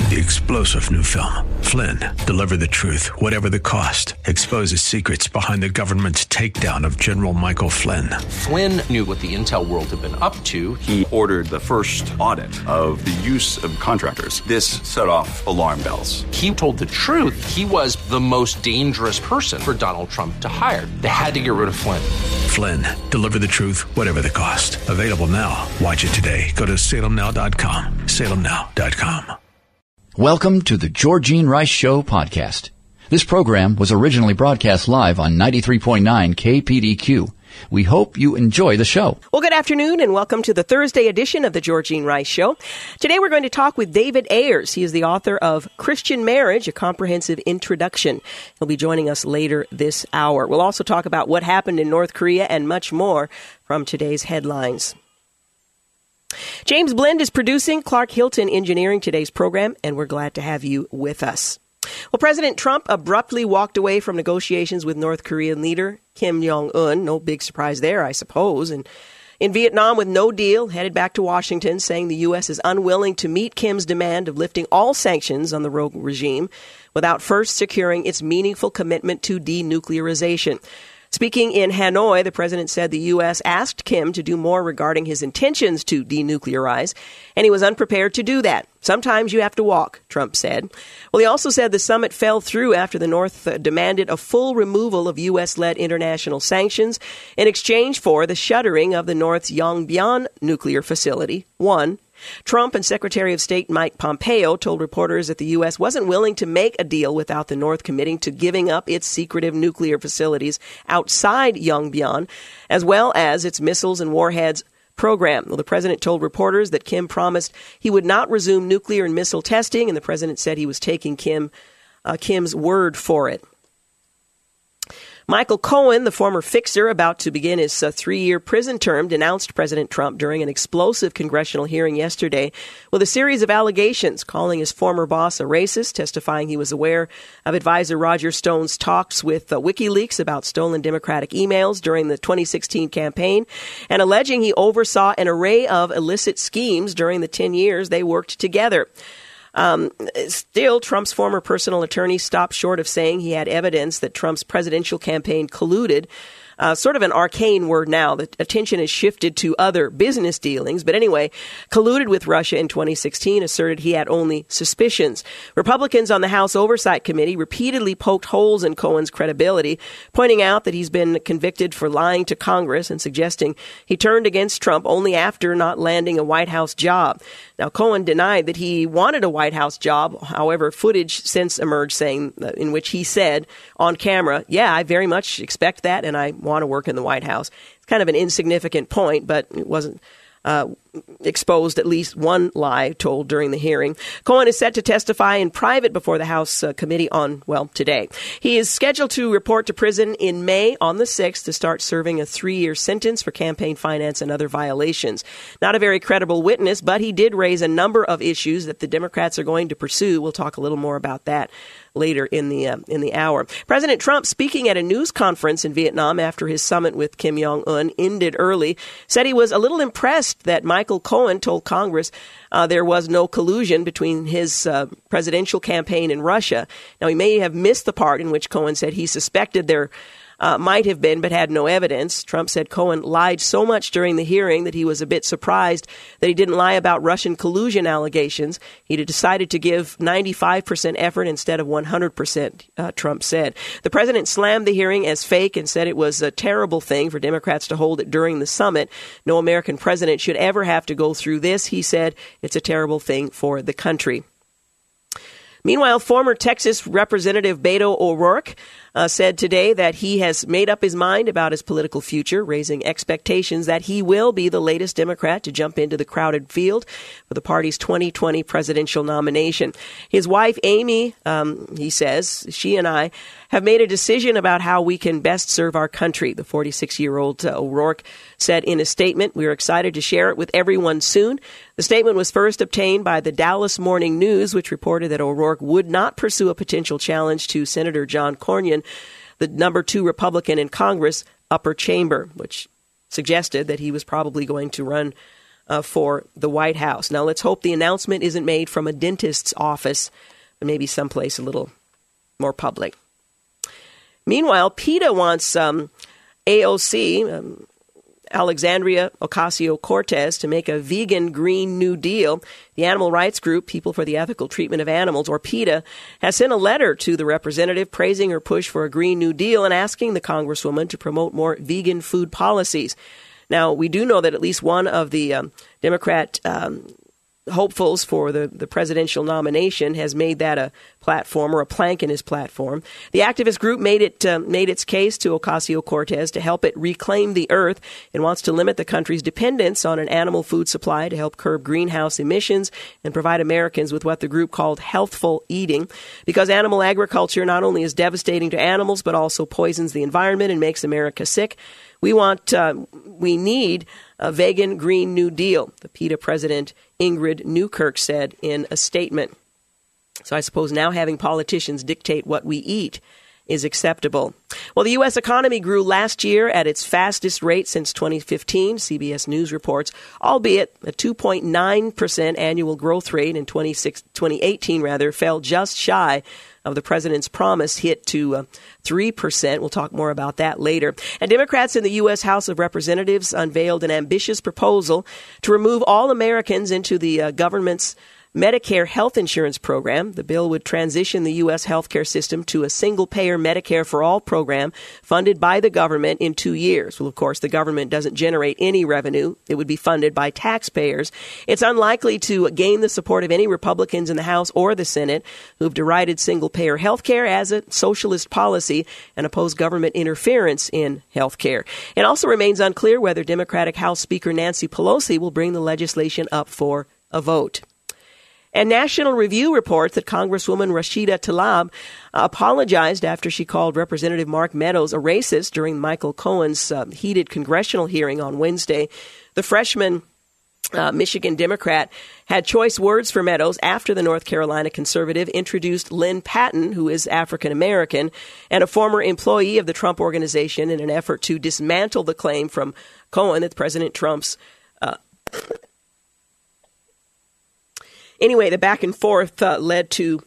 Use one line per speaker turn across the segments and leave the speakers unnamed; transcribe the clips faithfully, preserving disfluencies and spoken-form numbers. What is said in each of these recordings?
The explosive new film, Flynn, deliver the truth, whatever the cost, exposes secrets behind the government's takedown of General Michael Flynn.
Flynn knew what the intel world had been up to.
He ordered the first audit of the use of contractors. This set off alarm bells.
He told the truth. He was the most dangerous person for Donald Trump to hire. They had to get rid of Flynn.
Flynn, deliver the truth, whatever the cost. Available now. Watch it today. Go to salem now dot com. salem now dot com.
Welcome to the Georgene Rice Show podcast. This program was originally broadcast live on ninety-three point nine K P D Q. We hope you enjoy the show.
Well, good afternoon and welcome to the Thursday edition of the Georgene Rice Show. Today we're going to talk with David Ayers. He is the author of Christian Marriage, A Comprehensive Introduction. He'll be joining us later this hour. We'll also talk about what happened in North Korea and much more from today's headlines. James Blend is producing, Clark Hilton engineering today's program, and we're glad to have you with us. Well, President Trump abruptly walked away from negotiations with North Korean leader Kim Jong-un. No big surprise there, I suppose. And in Vietnam, with no deal, headed back to Washington, saying the U S is unwilling to meet Kim's demand of lifting all sanctions on the rogue regime without first securing its meaningful commitment to denuclearization. Speaking in Hanoi, the president said the U S asked Kim to do more regarding his intentions to denuclearize, and he was unprepared to do that. Sometimes you have to walk, Trump said. Well, he also said the summit fell through after the North uh, demanded a full removal of U S-led international sanctions in exchange for the shuttering of the North's Yongbyon nuclear facility, one. Trump and Secretary of State Mike Pompeo told reporters that the U S wasn't willing to make a deal without the North committing to giving up its secretive nuclear facilities outside Yongbyon, as well as its missiles and warheads program. Well, the president told reporters that Kim promised he would not resume nuclear and missile testing, and the president said he was taking Kim uh, Kim's word for it. Michael Cohen, the former fixer about to begin his uh, three-year prison term, denounced President Trump during an explosive congressional hearing yesterday with a series of allegations, calling his former boss a racist, testifying he was aware of advisor Roger Stone's talks with uh, WikiLeaks about stolen Democratic emails during the twenty sixteen campaign, and alleging he oversaw an array of illicit schemes during the ten years they worked together. Um, still, Trump's former personal attorney stopped short of saying he had evidence that Trump's presidential campaign colluded. Uh, sort of an arcane word now. The attention has shifted to other business dealings. But anyway, colluded with Russia in twenty sixteen, asserted he had only suspicions. Republicans on the House Oversight Committee repeatedly poked holes in Cohen's credibility, pointing out that he's been convicted for lying to Congress and suggesting he turned against Trump only after not landing a White House job. Now, Cohen denied that he wanted a White House job. However, footage since emerged saying uh, in which he said on camera, yeah, I very much expect that, and I want to work in the White House. It's kind of an insignificant point, but it wasn't uh, exposed at least one lie told during the hearing. Cohen is set to testify in private before the House uh, committee on, well, today. He is scheduled to report to prison in May on the sixth to start serving a three-year sentence for campaign finance and other violations. Not a very credible witness, but he did raise a number of issues that the Democrats are going to pursue. We'll talk a little more about that later in the uh, in the hour. President Trump, speaking at a news conference in Vietnam after his summit with Kim Jong-un ended early, said he was a little impressed that Michael Cohen told Congress uh, there was no collusion between his uh, presidential campaign and Russia. Now, he may have missed the part in which Cohen said he suspected there Uh, might have been, but had no evidence. Trump said Cohen lied so much during the hearing that he was a bit surprised that he didn't lie about Russian collusion allegations. He'd decided to give ninety-five percent effort instead of one hundred percent, uh, Trump said. The president slammed the hearing as fake and said it was a terrible thing for Democrats to hold it during the summit. No American president should ever have to go through this, he said. It's a terrible thing for the country. Meanwhile, former Texas Representative Beto O'Rourke uh, said today that he has made up his mind about his political future, raising expectations that he will be the latest Democrat to jump into the crowded field for the party's twenty twenty presidential nomination. His wife, Amy, um, he says, she and I have made a decision about how we can best serve our country, the forty-six-year-old uh, O'Rourke said in a statement. We are excited to share it with everyone soon. The statement was first obtained by the Dallas Morning News, which reported that O'Rourke would not pursue a potential challenge to Senator John Cornyn, the number two Republican in Congress, upper chamber, which suggested that he was probably going to run uh, for the White House. Now, let's hope the announcement isn't made from a dentist's office, but maybe someplace a little more public. Meanwhile, PETA wants um, A O C, um, Alexandria Ocasio-Cortez, to make a vegan Green New Deal. The animal rights group, People for the Ethical Treatment of Animals, or PETA, has sent a letter to the representative praising her push for a Green New Deal and asking the congresswoman to promote more vegan food policies. Now, we do know that at least one of the um, Democrat um, hopefuls for the, the presidential nomination has made that a platform or a plank in his platform. The activist group made it uh, made its case to Ocasio-Cortez to help it reclaim the earth. It wants to limit the country's dependence on an animal food supply to help curb greenhouse emissions and provide Americans with what the group called healthful eating, because animal agriculture not only is devastating to animals but also poisons the environment and makes America sick. We want, uh, we need a vegan Green New Deal, the PETA president Ingrid Newkirk said in a statement. So I suppose now having politicians dictate what we eat is acceptable. Well, the U S economy grew last year at its fastest rate since twenty fifteen, C B S News reports, albeit a two point nine percent annual growth rate in twenty eighteen rather fell just shy of the president's promise, hit to uh, three percent. We'll talk more about that later. And Democrats in the U S House of Representatives unveiled an ambitious proposal to remove all Americans into the uh, government's Medicare health insurance program. The bill would transition the U S healthcare system to a single-payer Medicare for All program funded by the government in two years. Well, of course, the government doesn't generate any revenue. It would be funded by taxpayers. It's unlikely to gain the support of any Republicans in the House or the Senate who've derided single-payer healthcare as a socialist policy and oppose government interference in healthcare. It also remains unclear whether Democratic House Speaker Nancy Pelosi will bring the legislation up for a vote. And National Review reports that Congresswoman Rashida Tlaib apologized after she called Representative Mark Meadows a racist during Michael Cohen's uh, heated congressional hearing on Wednesday. The freshman uh, Michigan Democrat had choice words for Meadows after the North Carolina conservative introduced Lynn Patton, who is African American and a former employee of the Trump Organization, in an effort to dismantle the claim from Cohen that President Trump's uh, Anyway, the back and forth uh, led to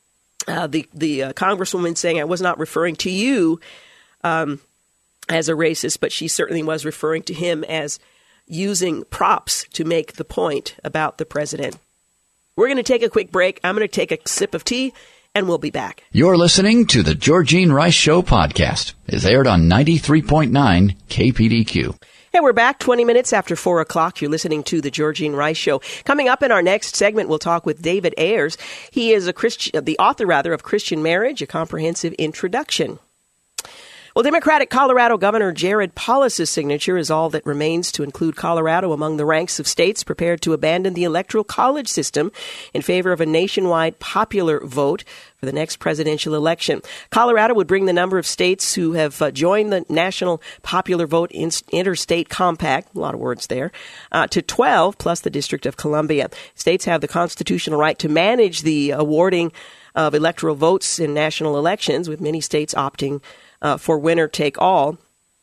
uh, the the uh, congresswoman saying, "I was not referring to you um, as a racist, but she certainly was referring to him as using props to make the point about the president." We're going to take a quick break. I'm going to take a sip of tea, and we'll be back.
You're listening to the Georgene Rice Show podcast. It's aired on ninety-three point nine K P D Q.
Hey, we're back twenty minutes after four o'clock. You're listening to the Georgene Rice Show. Coming up in our next segment, we'll talk with David Ayers. He is a Christian, the author, rather, of Christian Marriage, a Comprehensive Introduction. Well, Democratic Colorado Governor Jared Polis's signature is all that remains to include Colorado among the ranks of states prepared to abandon the electoral college system in favor of a nationwide popular vote for the next presidential election. Colorado would bring the number of states who have uh, joined the National Popular Vote in- Interstate Compact, a lot of words there, uh, to twelve, plus the District of Columbia. States have the constitutional right to manage the awarding of electoral votes in national elections, with many states opting Uh, for winner-take-all.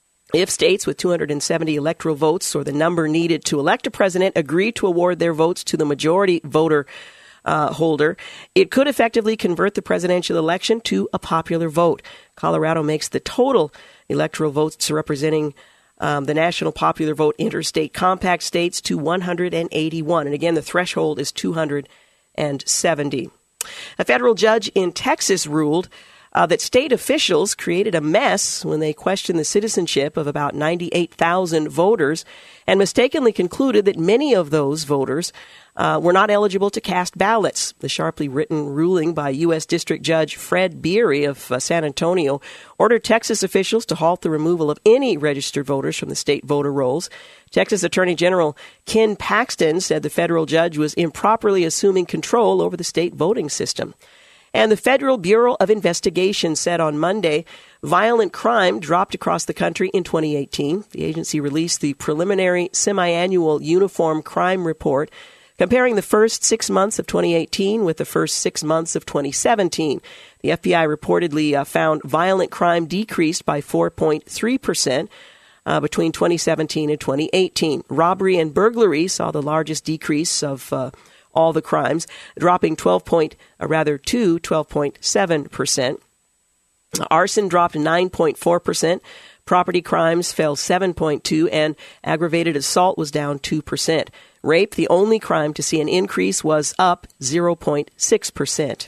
If states with two hundred seventy electoral votes, or the number needed to elect a president, agree to award their votes to the majority voter uh, holder, it could effectively convert the presidential election to a popular vote. Colorado makes the total electoral votes representing um, the National Popular Vote Interstate Compact states to one hundred eighty-one. And again, the threshold is two hundred seventy. A federal judge in Texas ruled Uh, that state officials created a mess when they questioned the citizenship of about ninety-eight thousand voters and mistakenly concluded that many of those voters uh, were not eligible to cast ballots. The sharply written ruling by U S District Judge Fred Beery of uh, San Antonio ordered Texas officials to halt the removal of any registered voters from the state voter rolls. Texas Attorney General Ken Paxton said the federal judge was improperly assuming control over the state voting system. And the Federal Bureau of Investigation said on Monday violent crime dropped across the country in twenty eighteen. The agency released the preliminary semi-annual uniform crime report comparing the first six months of twenty eighteen with the first six months of twenty seventeen. The F B I reportedly uh, found violent crime decreased by four point three percent. uh, between twenty seventeen and twenty eighteen. Robbery and burglary saw the largest decrease of uh, all the crimes, dropping twelve point, uh, rather to twelve point seven percent. Arson dropped nine point four percent. Property crimes fell seven point two percent, and aggravated assault was down two percent. Rape, the only crime to see an increase, was up zero point six percent.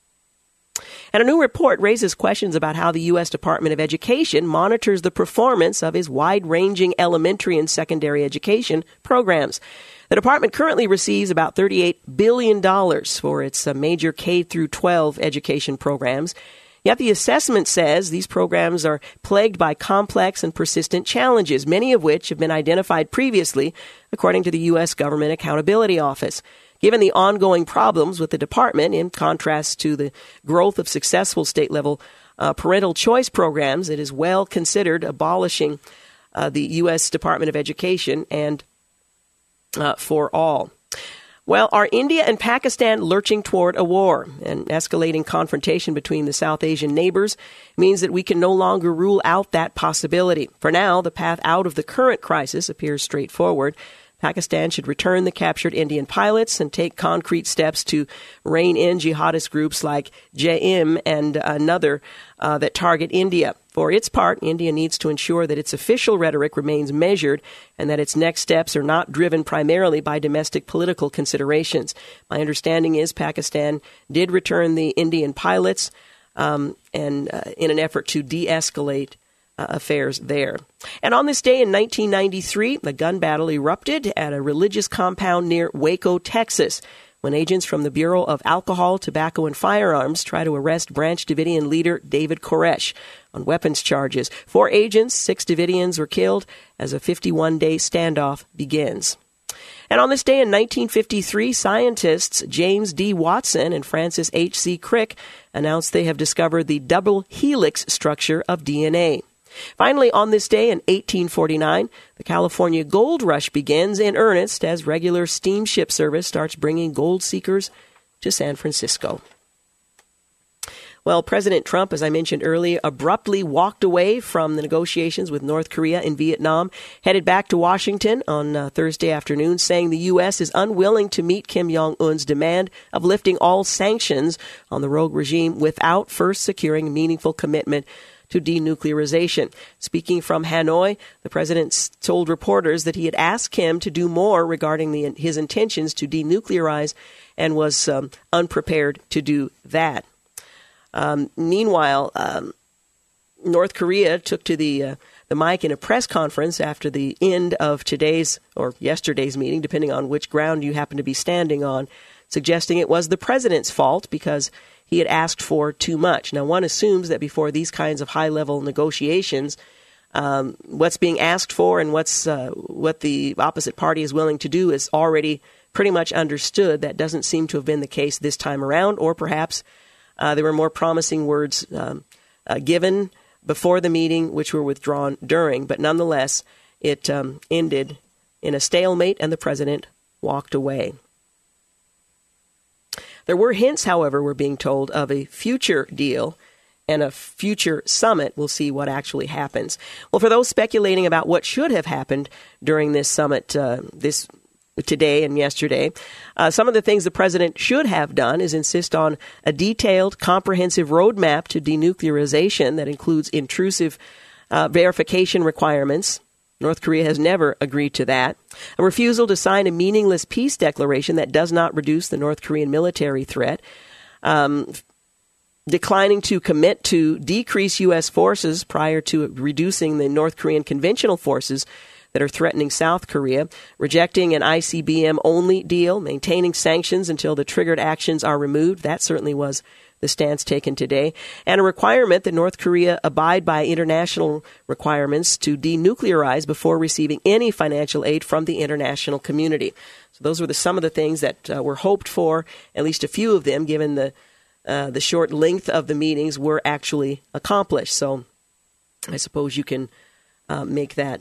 And a new report raises questions about how the U S Department of Education monitors the performance of its wide-ranging elementary and secondary education programs. The department currently receives about thirty-eight billion dollars for its uh, major K through twelve education programs. Yet the assessment says these programs are plagued by complex and persistent challenges, many of which have been identified previously, according to the U S Government Accountability Office. Given the ongoing problems with the department, in contrast to the growth of successful state-level uh, parental choice programs, it is well considered abolishing uh, the U S Department of Education and uh, for all. Well, are India and Pakistan lurching toward a war? An escalating confrontation between the South Asian neighbors means that we can no longer rule out that possibility. For now, the path out of the current crisis appears straightforward. Pakistan should return the captured Indian pilots and take concrete steps to rein in jihadist groups like J I M and another uh, that target India. For its part, India needs to ensure that its official rhetoric remains measured and that its next steps are not driven primarily by domestic political considerations. My understanding is Pakistan did return the Indian pilots um, and uh, in an effort to de-escalate Uh, affairs there. And on this day in nineteen ninety-three, the gun battle erupted at a religious compound near Waco, Texas, when agents from the Bureau of Alcohol, Tobacco, and Firearms tried to arrest Branch Davidian leader David Koresh on weapons charges. Four agents, six Davidians were killed as a fifty-one day standoff begins. And on this day in nineteen fifty-three, scientists James D. Watson and Francis H C. Crick announced they have discovered the double helix structure of D N A. Finally, on this day in eighteen forty-nine, the California gold rush begins in earnest as regular steamship service starts bringing gold seekers to San Francisco. Well, President Trump, as I mentioned earlier, abruptly walked away from the negotiations with North Korea and Vietnam, headed back to Washington on uh, Thursday afternoon, saying the U S is unwilling to meet Kim Jong-un's demand of lifting all sanctions on the rogue regime without first securing meaningful commitment to denuclearization. Speaking from Hanoi, the president told reporters that he had asked Kim to do more regarding the, his intentions to denuclearize and was um, unprepared to do that. Um, meanwhile, um, North Korea took to the uh, the mic in a press conference after the end of today's or yesterday's meeting, depending on which ground you happen to be standing on, suggesting it was the president's fault because he had asked for too much. Now, one assumes that before these kinds of high-level negotiations, um, what's being asked for and what's uh, what the opposite party is willing to do is already pretty much understood. That doesn't seem to have been the case this time around, or perhaps uh, there were more promising words um, uh, given before the meeting, which were withdrawn during. But nonetheless, it um, ended in a stalemate, and the president walked away. There were hints, however, we're being told, of a future deal and a future summit. We'll see what actually happens. Well, for those speculating about what should have happened during this summit uh, this today and yesterday, uh, some of the things the president should have done is insist on a detailed, comprehensive roadmap to denuclearization that includes intrusive uh, verification requirements. North Korea has never agreed to that. A refusal to sign a meaningless peace declaration that does not reduce the North Korean military threat. Um, declining to commit to decrease U S forces prior to reducing the North Korean conventional forces that are threatening South Korea. Rejecting an I C B M-only deal. Maintaining sanctions until the triggered actions are removed. That certainly was the stance taken today, and a requirement that North Korea abide by international requirements to denuclearize before receiving any financial aid from the international community. So those were the, some of the things that uh, were hoped for, at least a few of them, given the uh, the short length of the meetings, were actually accomplished. So I suppose you can uh, make that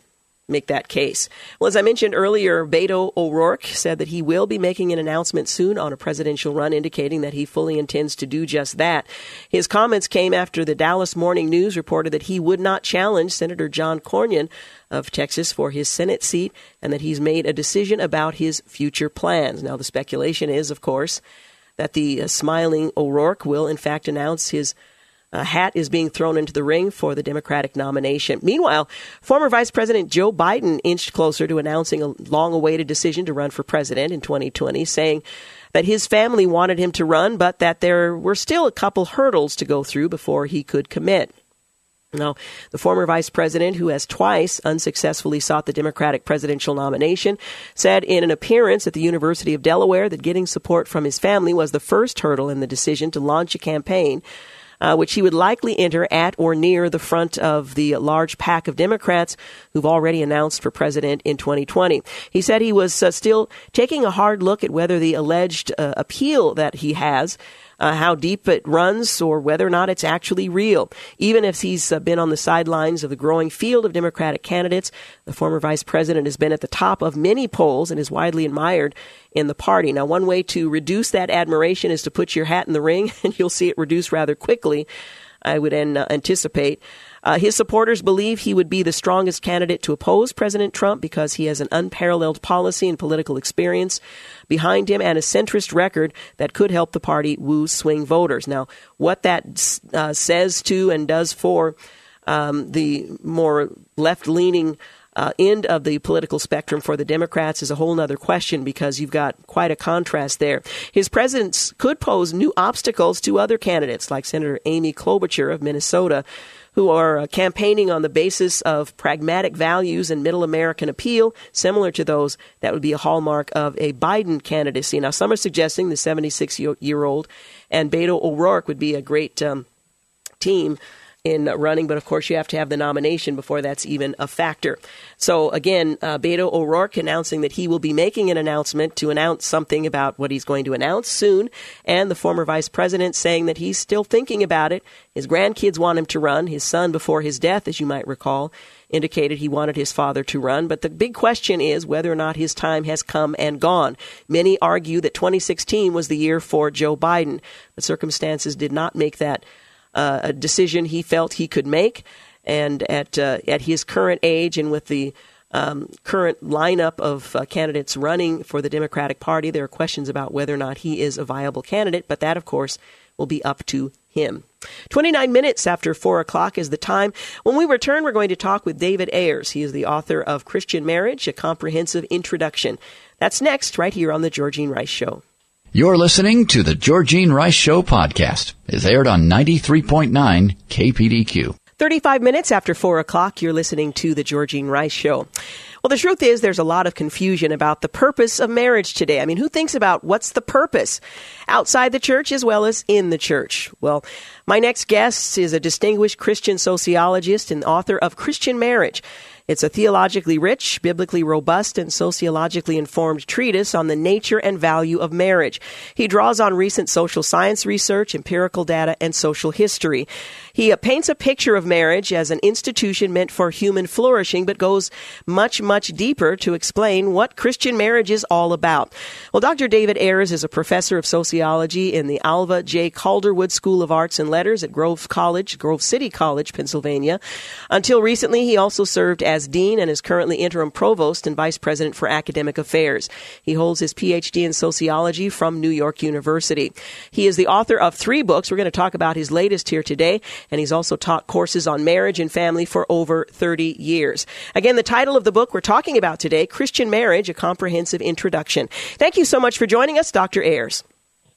make that case. Well, as I mentioned earlier, Beto O'Rourke said that he will be making an announcement soon on a presidential run, indicating that he fully intends to do just that. His comments came after the Dallas Morning News reported that he would not challenge Senator John Cornyn of Texas for his Senate seat, and that he's made a decision about his future plans. Now, the speculation is, of course, that the uh, smiling O'Rourke will, in fact, announce his A hat is being thrown into the ring for the Democratic nomination. Meanwhile, former Vice President Joe Biden inched closer to announcing a long-awaited decision to run for president in twenty twenty, saying that his family wanted him to run, but that there were still a couple hurdles to go through before he could commit. Now, the former vice president, who has twice unsuccessfully sought the Democratic presidential nomination, said in an appearance at the University of Delaware that getting support from his family was the first hurdle in the decision to launch a campaign, Uh, which he would likely enter at or near the front of the large pack of Democrats who've already announced for president in twenty twenty. He said he was uh, still taking a hard look at whether the alleged uh, appeal that he has, uh, how deep it runs, or whether or not it's actually real. Even if he's uh, been on the sidelines of the growing field of Democratic candidates, the former vice president has been at the top of many polls and is widely admired in the party. Now, one way to reduce that admiration is to put your hat in the ring, and you'll see it reduce rather quickly, I would an- uh, anticipate. Uh, his supporters believe he would be the strongest candidate to oppose President Trump because he has an unparalleled policy and political experience behind him and a centrist record that could help the party woo swing voters. Now, what that uh, says to and does for um, the more left-leaning Uh, end of the political spectrum for the Democrats is a whole other question, because you've got quite a contrast there. His presence could pose new obstacles to other candidates like Senator Amy Klobuchar of Minnesota, who are uh, campaigning on the basis of pragmatic values and middle American appeal, similar to those that would be a hallmark of a Biden candidacy. Now, some are suggesting the seventy-six-year-old and Beto O'Rourke would be a great um, team in running, but of course you have to have the nomination before that's even a factor. So again, uh, Beto O'Rourke announcing that he will be making an announcement to announce something about what he's going to announce soon, and the former vice president saying that he's still thinking about it. His grandkids want him to run. His son, before his death, as you might recall, indicated he wanted his father to run. But the big question is whether or not his time has come and gone. Many argue that twenty sixteen was the year for Joe Biden, but circumstances did not make that Uh, a decision he felt he could make, and at uh, at his current age and with the um, current lineup of uh, candidates running for the Democratic Party, there are questions about whether or not he is a viable candidate, but that, of course, will be up to him. twenty-nine minutes after four o'clock is the time. When we return, we're going to talk with David Ayers. He is the author of Christian Marriage, A Comprehensive Introduction. That's next, right here on The Georgene Rice Show.
You're listening to the Georgene Rice Show podcast. It's aired on ninety-three point nine K P D Q.
thirty-five minutes after four o'clock, you're listening to the Georgene Rice Show. Well, the truth is there's a lot of confusion about the purpose of marriage today. I mean, who thinks about what's the purpose outside the church as well as in the church? Well, my next guest is a distinguished Christian sociologist and author of Christian Marriage. It's a theologically rich, biblically robust, and sociologically informed treatise on the nature and value of marriage. He draws on recent social science research, empirical data, and social history. He uh, paints a picture of marriage as an institution meant for human flourishing, but goes much, much deeper to explain what Christian marriage is all about. Well, Doctor David Ayers is a professor of sociology in the Alva J. Calderwood School of Arts and Letters at Grove College, Grove City College, Pennsylvania. Until recently, he also served as as dean and is currently interim provost and vice president for academic affairs. He holds his P H D in sociology from New York University. He is the author of three books. We're going to talk about his latest here today, and he's also taught courses on marriage and family for over thirty years. Again, the title of the book we're talking about today, Christian Marriage, A Comprehensive Introduction. Thank you so much for joining us, Doctor Ayers.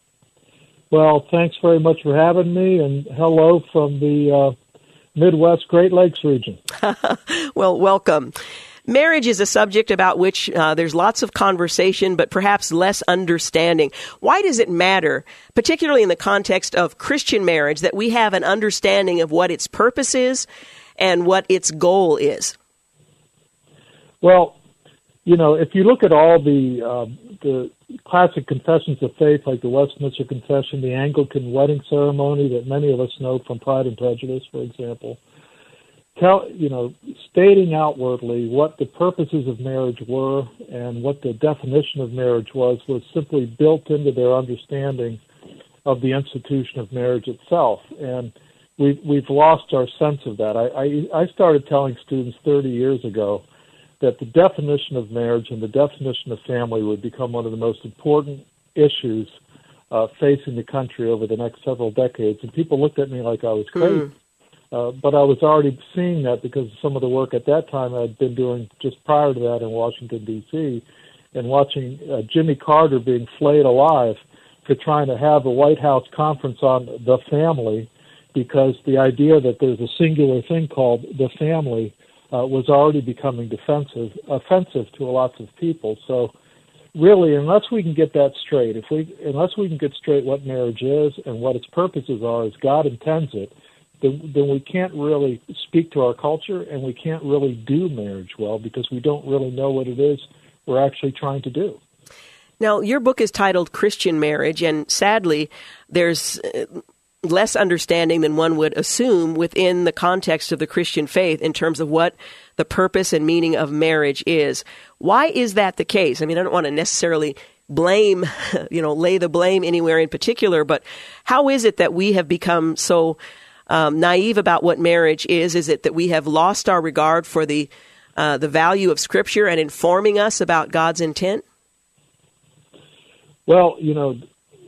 Well, thanks very much for having me, and hello from the uh, Midwest Great Lakes region.
Well, welcome. Marriage is a subject about which uh, there's lots of conversation, but perhaps less understanding. Why does it matter, particularly in the context of Christian marriage, that we have an understanding of what its purpose is and what its goal is?
Well, you know, if you look at all the uh, the classic confessions of faith, like the Westminster Confession, the Anglican wedding ceremony that many of us know from Pride and Prejudice, for example, tell, you know, stating outwardly what the purposes of marriage were and what the definition of marriage was was simply built into their understanding of the institution of marriage itself. And we've, we've lost our sense of that. I, I, I started telling students thirty years ago that the definition of marriage and the definition of family would become one of the most important issues uh, facing the country over the next several decades. And people looked at me like I was crazy. Mm. Uh, but I was already seeing that because of some of the work at that time I'd been doing just prior to that in Washington, D C, and watching uh, Jimmy Carter being flayed alive for trying to have a White House conference on the family, because the idea that there's a singular thing called the family uh, was already becoming defensive, offensive to lots of people. So really, unless we can get that straight, if we, unless we can get straight what marriage is and what its purposes are as God intends it, then, then we can't really speak to our culture, and we can't really do marriage well because we don't really know what it is we're actually trying to do.
Now, your book is titled Christian Marriage, and sadly, there's less understanding than one would assume within the context of the Christian faith in terms of what the purpose and meaning of marriage is. Why is that the case? I mean, I don't want to necessarily blame, you know, lay the blame anywhere in particular, but how is it that we have become so um, naive about what marriage is? Is it that we have lost our regard for the uh, the value of Scripture and informing us about God's intent?
Well, you know,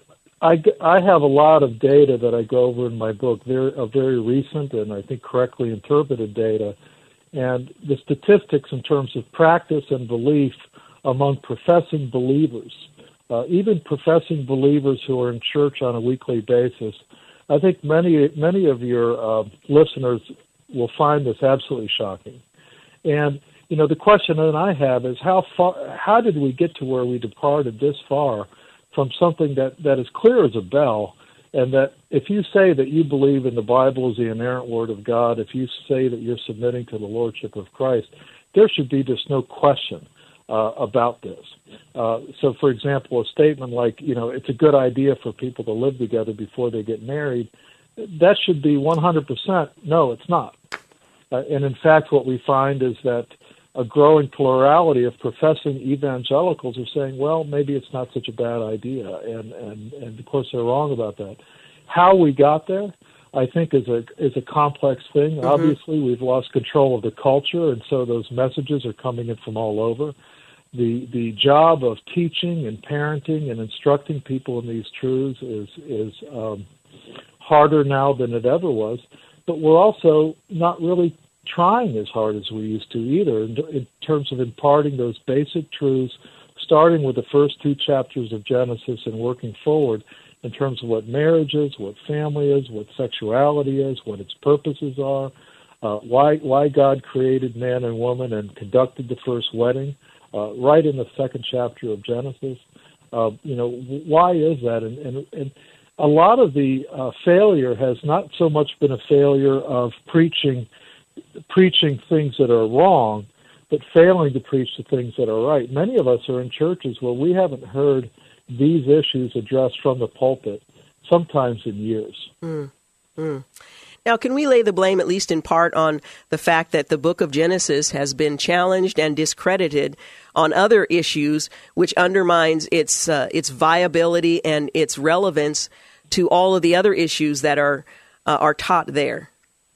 I, I have a lot of data that I go over in my book, very, uh, very recent and I think correctly interpreted data. And the statistics in terms of practice and belief among professing believers, uh, even professing believers who are in church on a weekly basis, I think many many of your uh, listeners will find this absolutely shocking. And, you know, the question that I have is how far, how did we get to where we departed this far from something that, that is clear as a bell, and that if you say that you believe in the Bible as the inerrant Word of God, if you say that you're submitting to the Lordship of Christ, there should be just no question uh, about this. Uh, so, for example, a statement like, you know, it's a good idea for people to live together before they get married, that should be one hundred percent, no, it's not. Uh, and in fact, what we find is that a growing plurality of professing evangelicals are saying, well, maybe it's not such a bad idea, and, and, and of course they're wrong about that. How we got there, I think, is a is a complex thing. Mm-hmm. Obviously, we've lost control of the culture, and so those messages are coming in from all over. The the job of teaching and parenting and instructing people in these truths is is um, harder now than it ever was, but we're also not really trying as hard as we used to either in, in terms of imparting those basic truths, starting with the first two chapters of Genesis and working forward in terms of what marriage is, what family is, what sexuality is, what its purposes are, uh, why why God created man and woman and conducted the first wedding, uh, right in the second chapter of Genesis. Uh, you know, why is that? And, and, and a lot of the uh, failure has not so much been a failure of preaching preaching things that are wrong, but failing to preach the things that are right. Many of us are in churches where we haven't heard these issues addressed from the pulpit, sometimes in years.
Mm. Mm. Now, can we lay the blame, at least in part, on the fact that the book of Genesis has been challenged and discredited on other issues, which undermines its uh, its viability and its relevance to all of the other issues that are uh, are taught there?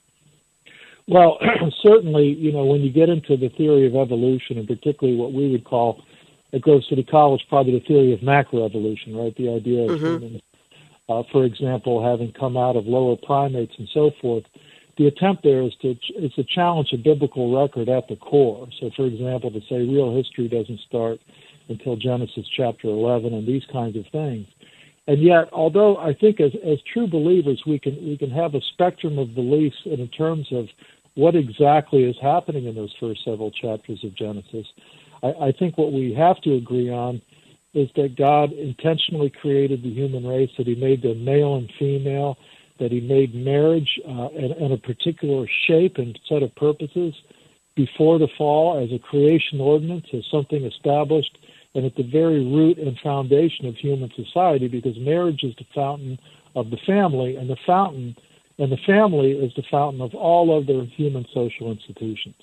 Well, certainly, you know, when you get into the theory of evolution, and particularly what we would call, it goes to the college, probably the theory of macroevolution, right? The idea of mm-hmm. humans, uh, for example, having come out of lower primates and so forth. The attempt there is to is to challenge a biblical record at the core. So, for example, to say real history doesn't start until Genesis chapter eleven and these kinds of things. And yet, although I think as as true believers we can we can have a spectrum of beliefs in terms of what exactly is happening in those first several chapters of Genesis, I, I think what we have to agree on is that God intentionally created the human race, that he made them male and female, that he made marriage uh, in, in a particular shape and set of purposes before the fall as a creation ordinance, as something established and at the very root and foundation of human society, because marriage is the fountain of the family, and the fountain And the family is the fountain of all other human social institutions.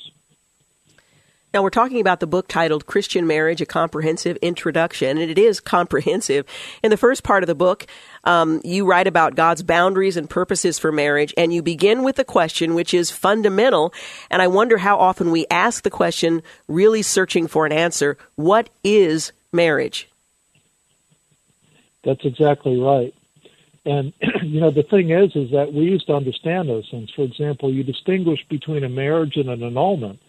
Now, we're talking about the book titled Christian Marriage, A Comprehensive Introduction, and it is comprehensive. In the first part of the book, um, you write about God's boundaries and purposes for marriage, and you begin with a question which is fundamental, and I wonder how often we ask the question, really searching for an answer. What is marriage?
That's exactly right. And, you know, the thing is, is that we used to understand those things. For example, you distinguish between a marriage and an annulment.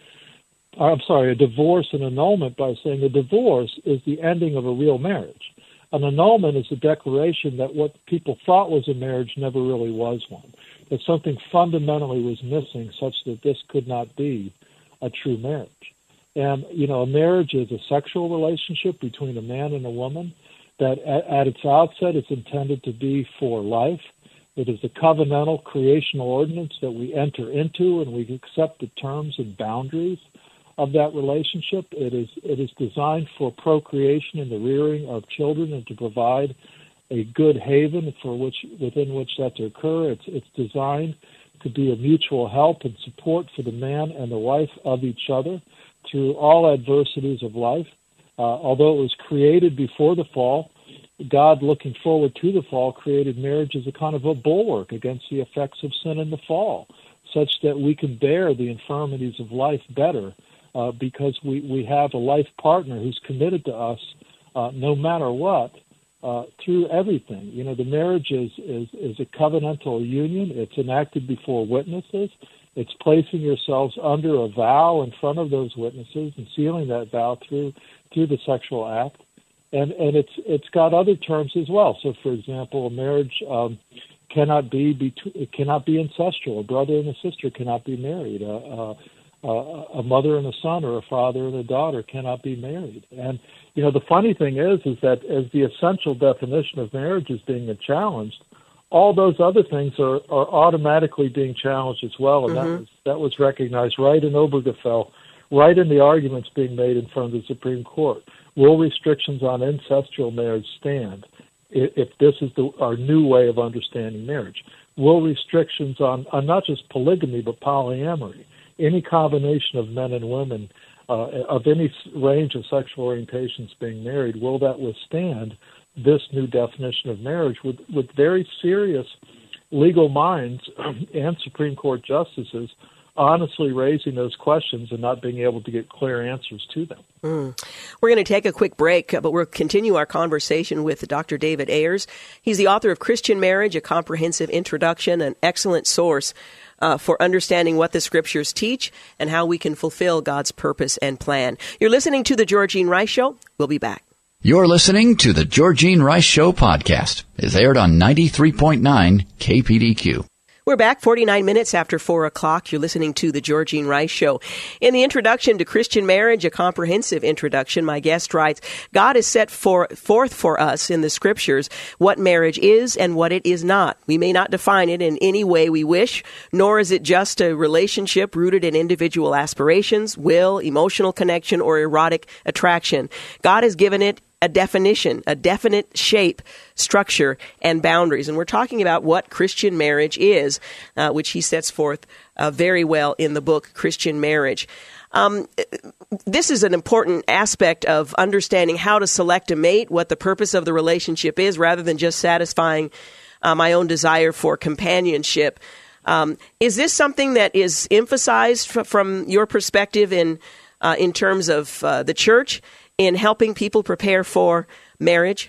I'm sorry, a divorce and annulment by saying a divorce is the ending of a real marriage. An annulment is a declaration that what people thought was a marriage never really was one, that something fundamentally was missing such that this could not be a true marriage. And, you know, a marriage is a sexual relationship between a man and a woman that at, at its outset is intended to be for life. It is a covenantal creational ordinance that we enter into, and we accept the terms and boundaries of that relationship. It is it is designed for procreation and the rearing of children, and to provide a good haven for which within which that to occur. It's it's designed to be a mutual help and support for the man and the wife of each other through all adversities of life. Uh, although it was created before the fall, God, looking forward to the fall, created marriage as a kind of a bulwark against the effects of sin in the fall, such that we can bear the infirmities of life better. Uh, because we, we have a life partner who's committed to us uh, no matter what, uh, through everything. You know, the marriage is, is, is a covenantal union. It's enacted before witnesses. It's placing yourselves under a vow in front of those witnesses and sealing that vow through through the sexual act. And and it's it's got other terms as well. So, for example, a marriage um, cannot be between, it cannot be incestual. A brother and a sister cannot be married. Uh, uh, Uh, a mother and a son or a father and a daughter cannot be married. And, you know, the funny thing is, is that as the essential definition of marriage is being challenged, all those other things are, are automatically being challenged as well. And mm-hmm. that was that was recognized right in Obergefell, right in the arguments being made in front of the Supreme Court. Will restrictions on incestual marriage stand if this is the, our new way of understanding marriage? Will restrictions on, on not just polygamy but polyamory, any combination of men and women uh, of any range of sexual orientations being married, will that withstand this new definition of marriage with, with very serious legal minds and Supreme Court justices honestly raising those questions and not being able to get clear answers to them.
Mm. We're going to take a quick break, but we'll continue our conversation with Doctor David Ayers. He's the author of Christian Marriage, A Comprehensive Introduction, an excellent source Uh, for understanding what the Scriptures teach and how we can fulfill God's purpose and plan. You're listening to The Georgene Rice Show. We'll be back.
You're listening to The Georgene Rice Show podcast. It's aired on ninety-three point nine K P D Q.
We're back forty-nine minutes after four o'clock. You're listening to The Georgene Rice Show. In the introduction to Christian Marriage, a comprehensive introduction, my guest writes, God has set for, forth for us in the Scriptures what marriage is and what it is not. We may not define it in any way we wish, nor is it just a relationship rooted in individual aspirations, will, emotional connection, or erotic attraction. God has given it a definition, a definite shape, structure, and boundaries. And we're talking about what Christian marriage is, uh, which he sets forth uh, very well in the book, Christian Marriage. Um, this is an important aspect of understanding how to select a mate, what the purpose of the relationship is, rather than just satisfying uh, my own desire for companionship. Um, is this something that is emphasized f- from your perspective in uh, in terms of uh, the church in helping people prepare for marriage?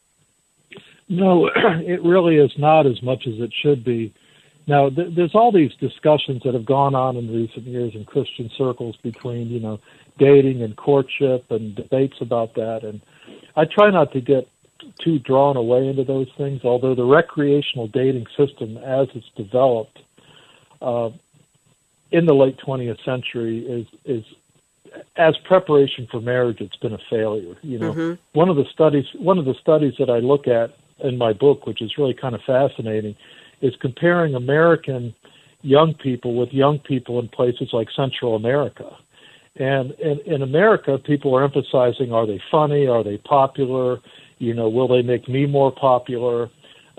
No, it really is not as much as it should be. Now, th- there's all these discussions that have gone on in recent years in Christian circles between, you know, dating and courtship and debates about that. And I try not to get too drawn away into those things, although the recreational dating system as it's developed uh, in the late twentieth century is is as preparation for marriage, it's been a failure. You know, mm-hmm. one of the studies, one of the studies that I look at in my book, which is really kind of fascinating, is comparing American young people with young people in places like Central America. And in, in America, people are emphasizing: are they funny? Are they popular? You know, will they make me more popular?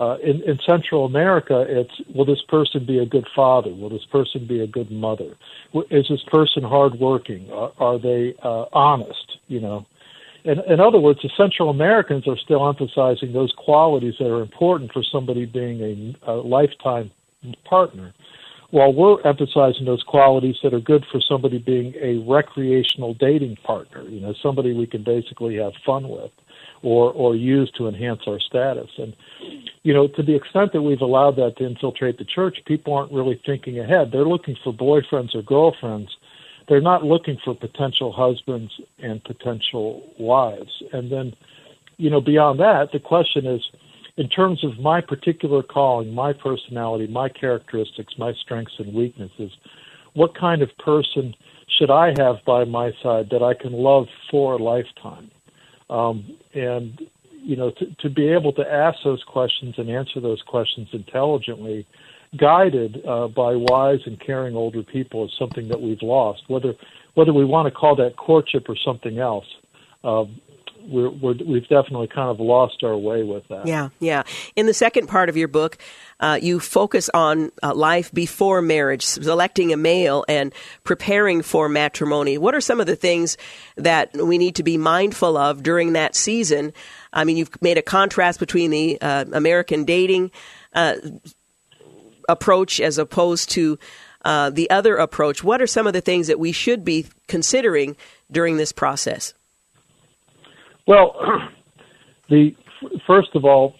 Uh, in, in Central America, it's, will this person be a good father? Will this person be a good mother? Is this person hardworking? Are, are they uh, honest? You know, in, in other words, the Central Americans are still emphasizing those qualities that are important for somebody being a, a lifetime partner, while we're emphasizing those qualities that are good for somebody being a recreational dating partner. You know, somebody we can basically have fun with, or or use to enhance our status. And, you know, to the extent that we've allowed that to infiltrate the church, people aren't really thinking ahead. They're looking for boyfriends or girlfriends. They're not looking for potential husbands and potential wives. And then, you know, beyond that, the question is, in terms of my particular calling, my personality, my characteristics, my strengths and weaknesses, what kind of person should I have by my side that I can love for a lifetime? Um, and, you know, to, to be able to ask those questions and answer those questions intelligently, guided uh, by wise and caring older people, is something that we've lost. Whether whether we want to call that courtship or something else, uh, we're, we're, we've definitely kind of lost our way with that.
Yeah, yeah. In the second part of your book, uh, you focus on uh, life before marriage, selecting a male and preparing for matrimony. What are some of the things that we need to be mindful of during that season? I mean, you've made a contrast between the uh, American dating uh, approach as opposed to uh, the other approach. What are some of the things that we should be considering during this process?
Well, the first of all,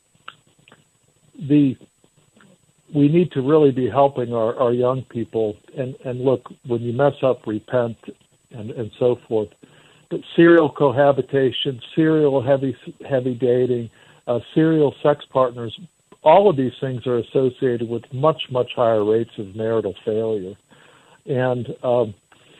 the we need to really be helping our, our young people. And, and look, when you mess up, repent, and, and so forth. But serial cohabitation, serial heavy heavy dating, uh, serial sex partners, all of these things are associated with much, much higher rates of marital failure. And um,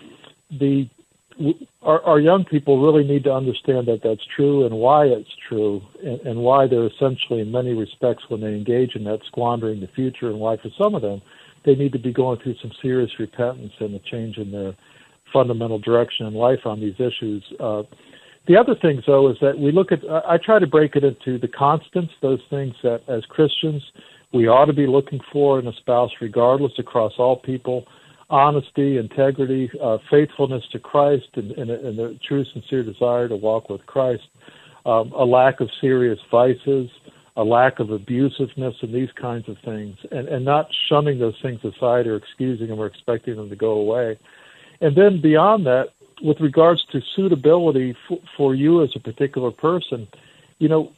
the Our, our young people really need to understand that that's true and why it's true, and, and why they're essentially, in many respects, when they engage in that, squandering the future, and why for some of them they need to be going through some serious repentance and a change in their fundamental direction in life on these issues. Uh, the other thing, though, is that we look at, I try to break it into the constants, those things that as Christians we ought to be looking for in a spouse regardless across all people: honesty, integrity, uh, faithfulness to Christ, and, and, and a true, sincere desire to walk with Christ, um, a lack of serious vices, a lack of abusiveness, and these kinds of things, and, and not shunning those things aside or excusing them or expecting them to go away. And then beyond that, with regards to suitability f- for you as a particular person, you know,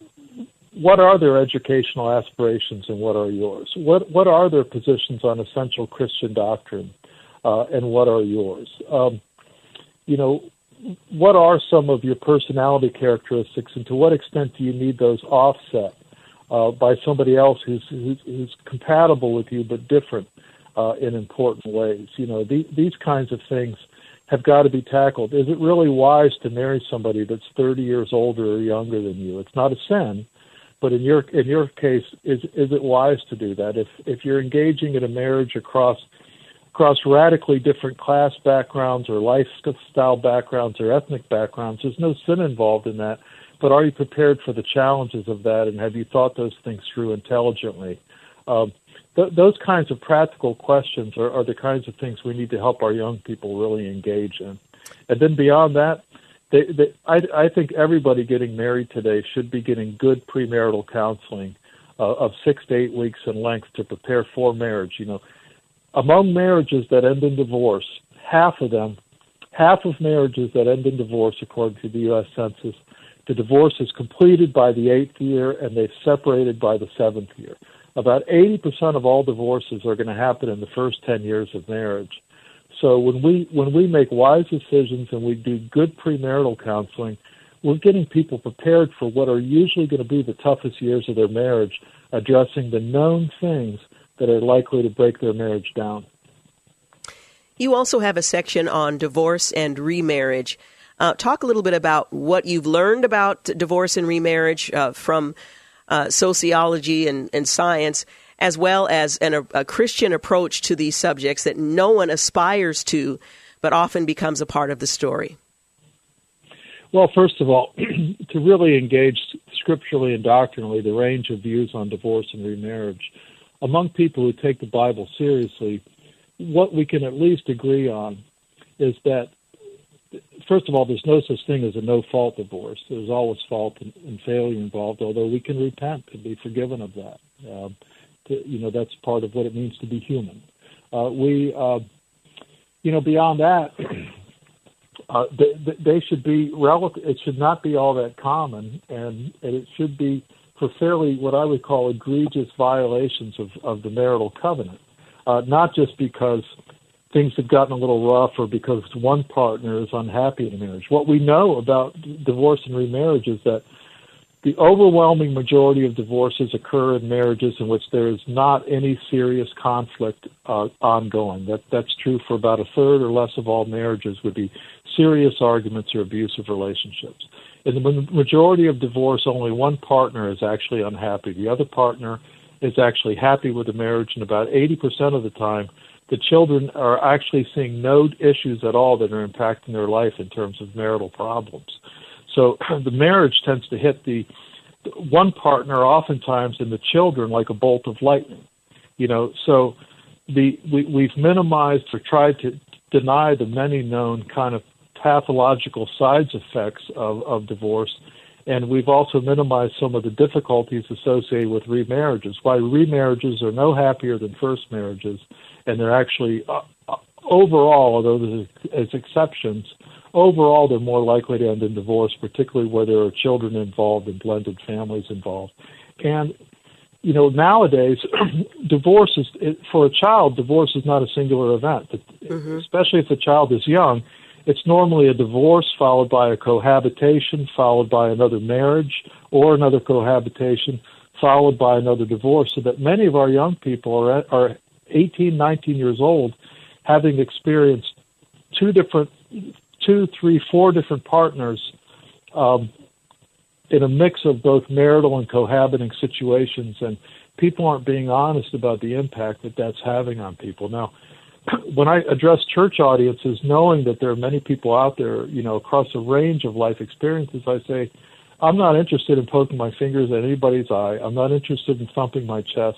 what are their educational aspirations and what are yours? What what are their positions on essential Christian doctrine uh, and what are yours? Um, you know, what are some of your personality characteristics, and to what extent do you need those offset uh, by somebody else who's, who's who's compatible with you but different uh, in important ways? You know, the, these kinds of things have got to be tackled. Is it really wise to marry somebody that's thirty years older or younger than you? It's not a sin. But in your in your case, is is it wise to do that? If if you're engaging in a marriage across across radically different class backgrounds or lifestyle backgrounds or ethnic backgrounds, there's no sin involved in that. But are you prepared for the challenges of that, and have you thought those things through intelligently? Um, th- those kinds of practical questions are, are the kinds of things we need to help our young people really engage in. And then beyond that, They, they, I, I think everybody getting married today should be getting good premarital counseling uh, of six to eight weeks in length to prepare for marriage. You know, among marriages that end in divorce, half of them, half of marriages that end in divorce, according to the U S Census, the divorce is completed by the eighth year and they've separated by the seventh year. About eighty percent of all divorces are going to happen in the first ten years of marriage. So when we when we make wise decisions and we do good premarital counseling, we're getting people prepared for what are usually going to be the toughest years of their marriage, addressing the known things that are likely to break their marriage down.
You also have a section on divorce and remarriage. Uh, talk a little bit about what you've learned about divorce and remarriage uh, from uh, sociology and, and science, as well as an, a, a Christian approach to these subjects that no one aspires to, but often becomes a part of the story.
Well, first of all, to really engage scripturally and doctrinally the range of views on divorce and remarriage, among people who take the Bible seriously, what we can at least agree on is that, first of all, there's no such thing as a no-fault divorce. There's always fault and, and failure involved, although we can repent and be forgiven of that. Um, to, you know, that's part of what it means to be human. Uh, we, uh, you know, beyond that, uh, they, they should be relative. It should not be all that common, and, and it should be for fairly what I would call egregious violations of, of the marital covenant, uh, not just because things have gotten a little rough or because one partner is unhappy in a marriage. What we know about divorce and remarriage is that the overwhelming majority of divorces occur in marriages in which there is not any serious conflict uh, ongoing. That that's true for about a third or less of all marriages would be serious arguments or abusive relationships. In the majority of divorce, only one partner is actually unhappy. The other partner is actually happy with the marriage, and about eighty percent of the time, the children are actually seeing no issues at all that are impacting their life in terms of marital problems. So the marriage tends to hit the one partner oftentimes and the children like a bolt of lightning. You know, so the we, we've minimized or tried to deny the many known kind of pathological side effects of, of divorce, and we've also minimized some of the difficulties associated with remarriages. Why remarriages are no happier than first marriages, and they're actually uh, overall, although there's exceptions, overall they're more likely to end in divorce, particularly where there are children involved and blended families involved. And you know, nowadays, divorce is for a child. Divorce is not a singular event, mm-hmm. especially if the child is young. It's normally a divorce followed by a cohabitation, followed by another marriage, or another cohabitation, followed by another divorce, so that many of our young people are, are eighteen, nineteen years old, having experienced two different, two, three, four different partners um, in a mix of both marital and cohabiting situations, and people aren't being honest about the impact that that's having on people. Now, when I address church audiences, knowing that there are many people out there, you know, across a range of life experiences, I say, I'm not interested in poking my fingers at anybody's eye. I'm not interested in thumping my chest.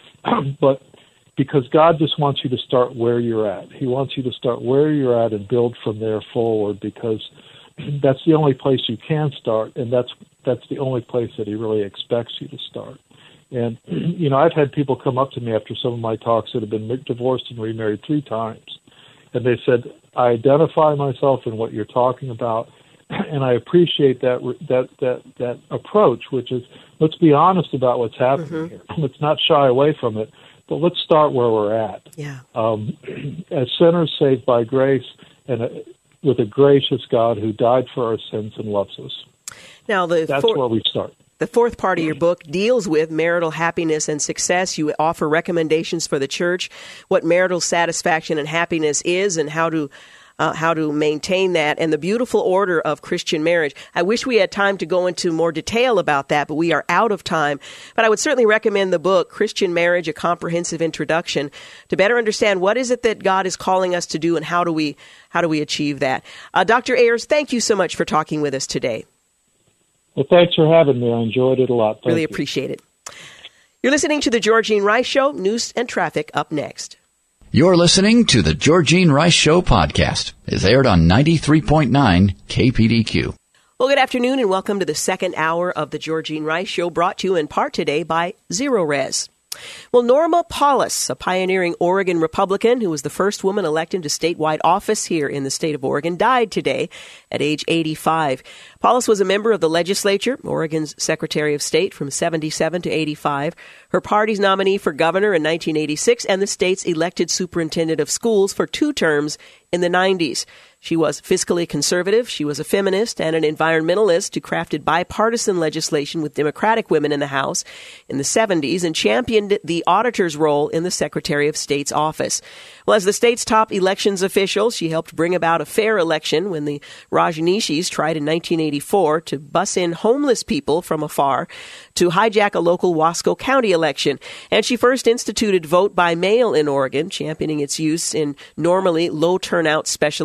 But because God just wants you to start where you're at. He wants you to start where you're at and build from there forward, because that's the only place you can start, and that's that's the only place that he really expects you to start. And, you know, I've had people come up to me after some of my talks that have been divorced and remarried three times. And they said, I identify myself in what you're talking about, and I appreciate that that that that approach, which is, let's be honest about what's happening mm-hmm. here. Let's not shy away from it, but let's start where we're at.
Yeah.
Um, as sinners saved by grace, and a, with a gracious God who died for our sins and loves us.
Now, the
That's
for-
where we start.
The fourth part of your book deals with marital happiness and success. You offer recommendations for the church, what marital satisfaction and happiness is, and how to uh, how to maintain that, and the beautiful order of Christian marriage. I wish we had time to go into more detail about that, but we are out of time. But I would certainly recommend the book, Christian Marriage, A Comprehensive Introduction, to better understand what is it that God is calling us to do, and how do we how do we achieve that. Uh, Doctor Ayers, thank you so much for talking with us today.
Well, thanks for having me. I enjoyed it a lot. Thank
really
you.
appreciate it. You're listening to The Georgene Rice Show. News and traffic up next.
You're listening to The Georgene Rice Show podcast. It's aired on ninety-three point nine K P D Q.
Well, good afternoon and welcome to the second hour of The Georgene Rice Show, brought to you in part today by Zero Res. Well, Norma Paulus, a pioneering Oregon Republican who was the first woman elected to statewide office here in the state of Oregon, died today at age eighty-five. Paulus was a member of the legislature, Oregon's Secretary of State from seventy-seven to eighty-five, her party's nominee for governor in nineteen eighty-six, and the state's elected superintendent of schools for two terms in the nineties. She was fiscally conservative, she was a feminist and an environmentalist who crafted bipartisan legislation with Democratic women in the House in the seventies and championed the auditor's role in the Secretary of State's office. Well, as the state's top elections official, she helped bring about a fair election when the Rajneeshis tried in nineteen eighty-four to bus in homeless people from afar to hijack a local Wasco County election. And she first instituted vote by mail in Oregon, championing its use in normally low turnout special elections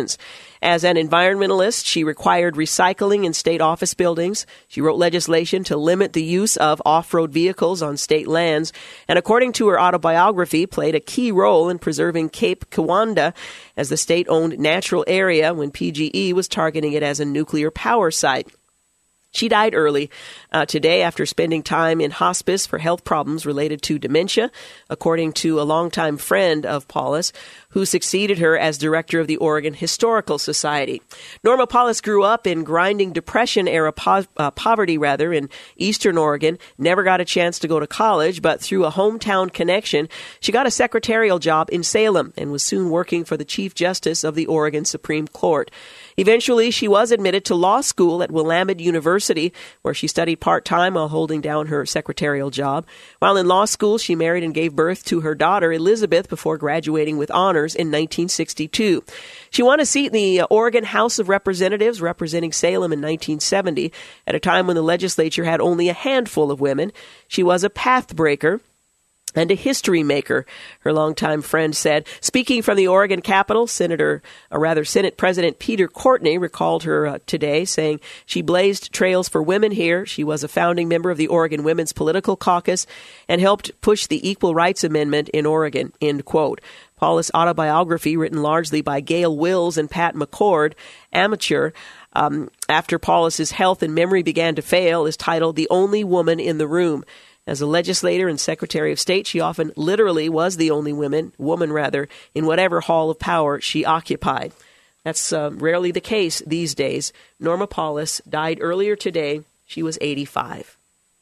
emissions. As an environmentalist, she required recycling in state office buildings. She wrote legislation to limit the use of off-road vehicles on state lands, and according to her autobiography, played a key role in preserving Cape Kiwanda as the state-owned natural area when P G E was targeting it as a nuclear power site. She died early uh, today after spending time in hospice for health problems related to dementia, according to a longtime friend of Paulus, who succeeded her as director of the Oregon Historical Society. Norma Paulus grew up in grinding Depression-era po- uh, poverty, rather, in eastern Oregon, never got a chance to go to college, but through a hometown connection, she got a secretarial job in Salem and was soon working for the Chief Justice of the Oregon Supreme Court. Eventually, she was admitted to law school at Willamette University, where she studied part-time while holding down her secretarial job. While in law school, she married and gave birth to her daughter, Elizabeth, before graduating with honors in nineteen sixty-two. She won a seat in the Oregon House of Representatives, representing Salem in nineteen seventy, at a time when the legislature had only a handful of women. She was a path breaker and a history maker, her longtime friend said. Speaking from the Oregon Capitol, Senator, or rather Senate President Peter Courtney recalled her uh, today, saying she blazed trails for women here. She was a founding member of the Oregon Women's Political Caucus and helped push the Equal Rights Amendment in Oregon, end quote. Paulus' autobiography, written largely by Gail Wills and Pat McCord, amateur, um, after Paulus's health and memory began to fail, is titled The Only Woman in the Room. As a legislator and Secretary of State, she often literally was the only woman, woman rather, in whatever hall of power she occupied. That's uh, rarely the case these days. Norma Paulus died earlier today. She was eighty-five.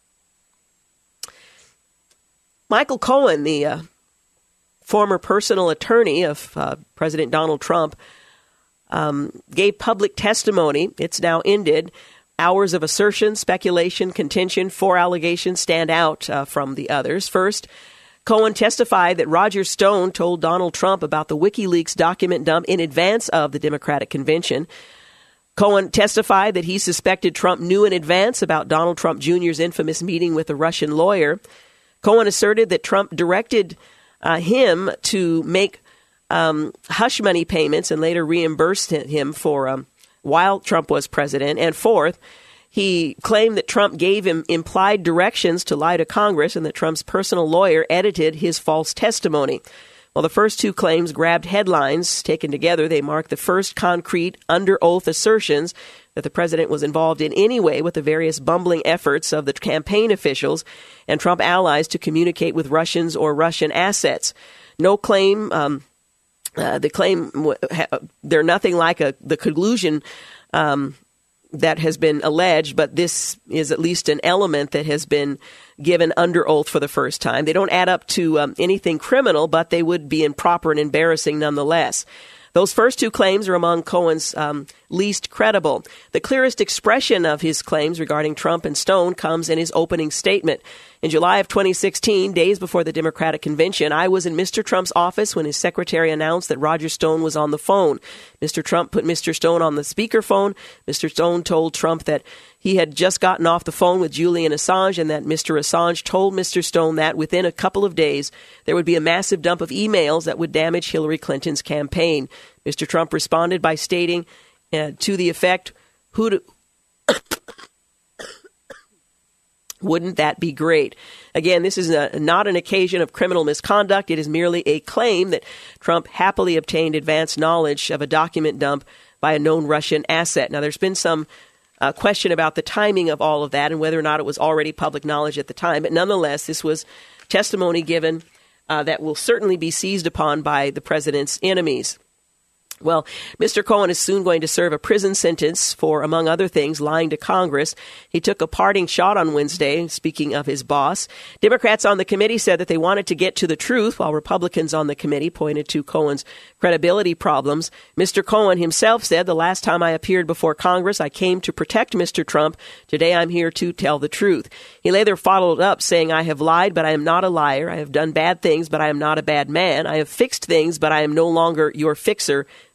Michael Cohen, the uh, former personal attorney of uh, President Donald Trump, um, gave public testimony. It's now ended. Hours of assertion, speculation, contention, four allegations stand out uh, from the others. First, Cohen testified that Roger Stone told Donald Trump about the WikiLeaks document dump in advance of the Democratic convention. Cohen testified that he suspected Trump knew in advance about Donald Trump Junior's infamous meeting with a Russian lawyer. Cohen asserted that Trump directed uh, him to make um, hush money payments and later reimbursed him for um, while Trump was president. And fourth, he claimed that Trump gave him implied directions to lie to Congress and that Trump's personal lawyer edited his false testimony. Well, the first two claims grabbed headlines. Taken together, they mark the first concrete, under-oath assertions that the president was involved in any way with the various bumbling efforts of the campaign officials and Trump allies to communicate with Russians or Russian assets. No claim... Um, Uh, the claim, they're nothing like a, the collusion um, that has been alleged, but this is at least an element that has been given under oath for the first time. They don't add up to um, anything criminal, but they would be improper and embarrassing nonetheless. Those first two claims are among Cohen's um, least credible. The clearest expression of his claims regarding Trump and Stone comes in his opening statement. In July of twenty sixteen, days before the Democratic convention, I was in Mister Trump's office when his secretary announced that Roger Stone was on the phone. Mister Trump put Mister Stone on the speakerphone. Mister Stone told Trump that he had just gotten off the phone with Julian Assange and that Mister Assange told Mister Stone that within a couple of days there would be a massive dump of emails that would damage Hillary Clinton's campaign. Mister Trump responded by stating uh, to the effect, who do... Wouldn't that be great? Again, this is a, not an occasion of criminal misconduct. It is merely a claim that Trump happily obtained advance knowledge of a document dump by a known Russian asset. Now, there's been some uh, question about the timing of all of that and whether or not it was already public knowledge at the time. But nonetheless, this was testimony given uh, that will certainly be seized upon by the president's enemies. Well, Mister Cohen is soon going to serve a prison sentence for, among other things, lying to Congress. He took a parting shot on Wednesday, speaking of his boss. Democrats on the committee said that they wanted to get to the truth, while Republicans on the committee pointed to Cohen's credibility problems. Mister Cohen himself said, the last time I appeared before Congress, I came to protect Mister Trump. Today I'm here to tell the truth. He later followed up saying, I have lied, but I am not a liar. I have done bad things, but I am not a bad man. I have fixed things, but I am no longer your fixer.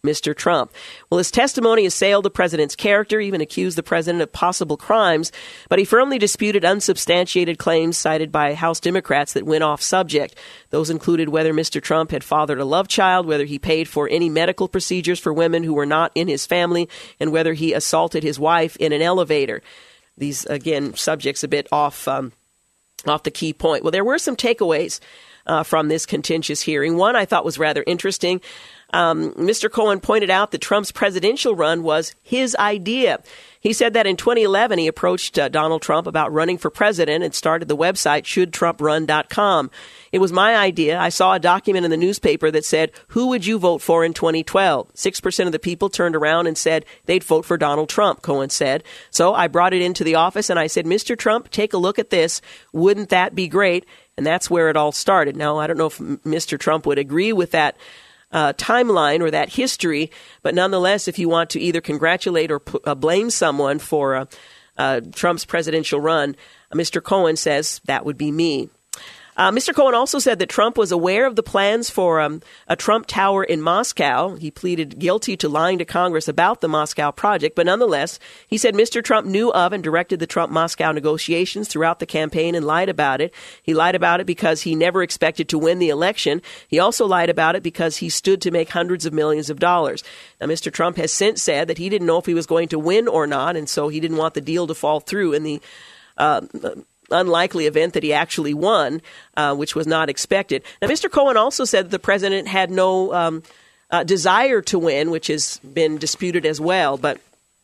Mister Trump. Well, his testimony assailed the president's character, even accused the president of possible crimes, but he firmly disputed unsubstantiated claims cited by House Democrats that went off subject. Those included whether Mister Trump had fathered a love child, whether he paid for any medical procedures for women who were not in his family, and whether he assaulted his wife in an elevator. These, again, subjects a bit off um, off the key point. Well, there were some takeaways uh, from this contentious hearing. One I thought was rather interesting. Um, Mister Cohen pointed out that Trump's presidential run was his idea. He said that in twenty eleven, he approached uh, Donald Trump about running for president and started the website should trump run dot com. It was my idea. I saw a document in the newspaper that said, who would you vote for in twenty twelve? Six percent of the people turned around and said they'd vote for Donald Trump, Cohen said. So I brought it into the office and I said, Mister Trump, take a look at this. Wouldn't that be great? And that's where it all started. Now, I don't know if Mister Trump would agree with that Uh, timeline or that history, but nonetheless, if you want to either congratulate or p- uh, blame someone for uh, uh, Trump's presidential run, uh, Mister Cohen says that would be me. Uh, Mister Cohen also said that Trump was aware of the plans for um, a Trump Tower in Moscow. He pleaded guilty to lying to Congress about the Moscow project, but nonetheless, he said Mister Trump knew of and directed the Trump-Moscow negotiations throughout the campaign and lied about it. He lied about it because he never expected to win the election. He also lied about it because he stood to make hundreds of millions of dollars. Now, Mister Trump has since said that he didn't know if he was going to win or not, and so he didn't want the deal to fall through in the uh, unlikely event that he actually won, uh, which was not expected. Now, Mister Cohen also said that the president had no um, uh, desire to win, which has been disputed as well. But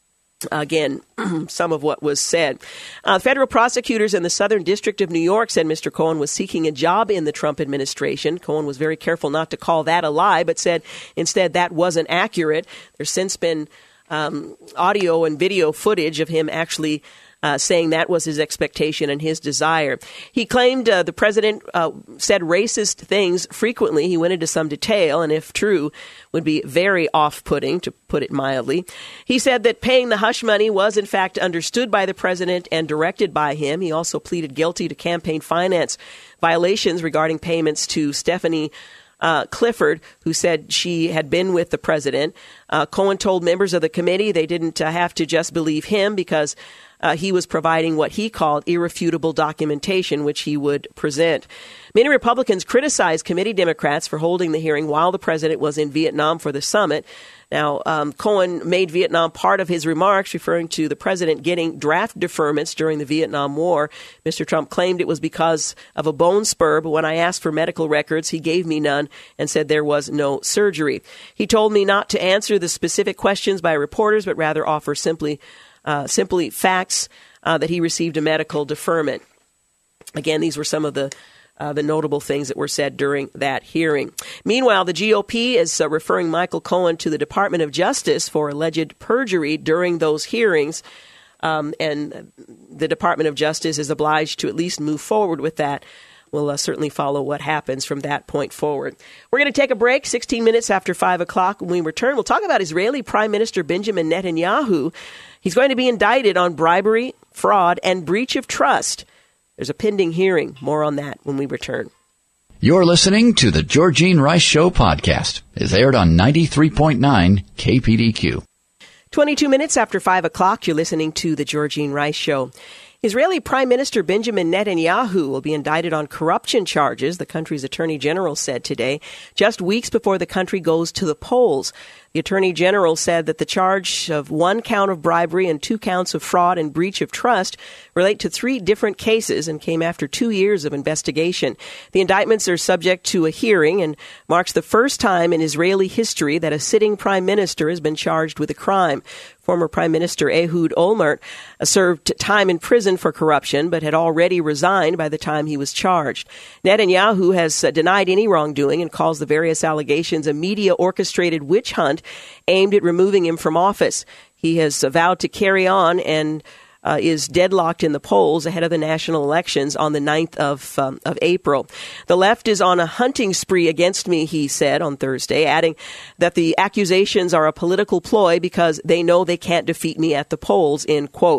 again, some of what was said. Uh, federal prosecutors in the Southern District of New York said Mister Cohen was seeking a job in the Trump administration. Cohen was very careful not to call that a lie, but said instead that wasn't accurate. There's since been um, audio and video footage of him actually Uh, saying that was his expectation and his desire. He claimed uh, the president uh, said racist things frequently. He went into some detail, and if true, would be very off-putting, to put it mildly. He said that paying the hush money was, in fact, understood by the president and directed by him. He also pleaded guilty to campaign finance violations regarding payments to Stephanie Uh, Clifford, who said she had been with the president. Uh, Cohen told members of the committee they didn't uh, have to just believe him because uh, he was providing what he called irrefutable documentation, which he would present. Many Republicans criticized committee Democrats for holding the hearing while the president was in Vietnam for the summit. Now, um, Cohen made Vietnam part of his remarks, referring to the president getting draft deferments during the Vietnam War. Mister Trump claimed it was because of a bone spur, but when I asked for medical records, he gave me none and said there was no surgery. He told me not to answer the specific questions by reporters, but rather offer simply, uh, simply facts uh, that he received a medical deferment. Again, these were some of the Uh, the notable things that were said during that hearing. Meanwhile, the G O P is uh, referring Michael Cohen to the Department of Justice for alleged perjury during those hearings. Um, and the Department of Justice is obliged to at least move forward with that. We'll uh, certainly follow what happens from that point forward. We're going to take a break, sixteen minutes after five o'clock. When we return, we'll talk about Israeli Prime Minister Benjamin Netanyahu. He's going to be indicted on bribery, fraud, and breach of trust. There's a pending hearing. More on that when we return.
You're listening to the Georgene Rice Show podcast. It's aired on ninety-three point nine K P D Q.
twenty-two minutes after five o'clock, you're listening to the Georgene Rice Show. Israeli Prime Minister Benjamin Netanyahu will be indicted on corruption charges, the country's attorney general said today, just weeks before the country goes to the polls. The attorney general said that the charge of one count of bribery and two counts of fraud and breach of trust relate to three different cases and came after two years of investigation. The indictments are subject to a hearing and marks the first time in Israeli history that a sitting prime minister has been charged with a crime. Former Prime Minister Ehud Olmert served time in prison for corruption, but had already resigned by the time he was charged. Netanyahu has denied any wrongdoing and calls the various allegations a media-orchestrated witch hunt aimed at removing him from office. He has vowed to carry on and uh, is deadlocked in the polls ahead of the national elections on the ninth of, um, of April. The left is on a hunting spree against me, he said on Thursday, adding that the accusations are a political ploy because they know they can't defeat me at the polls, end quote.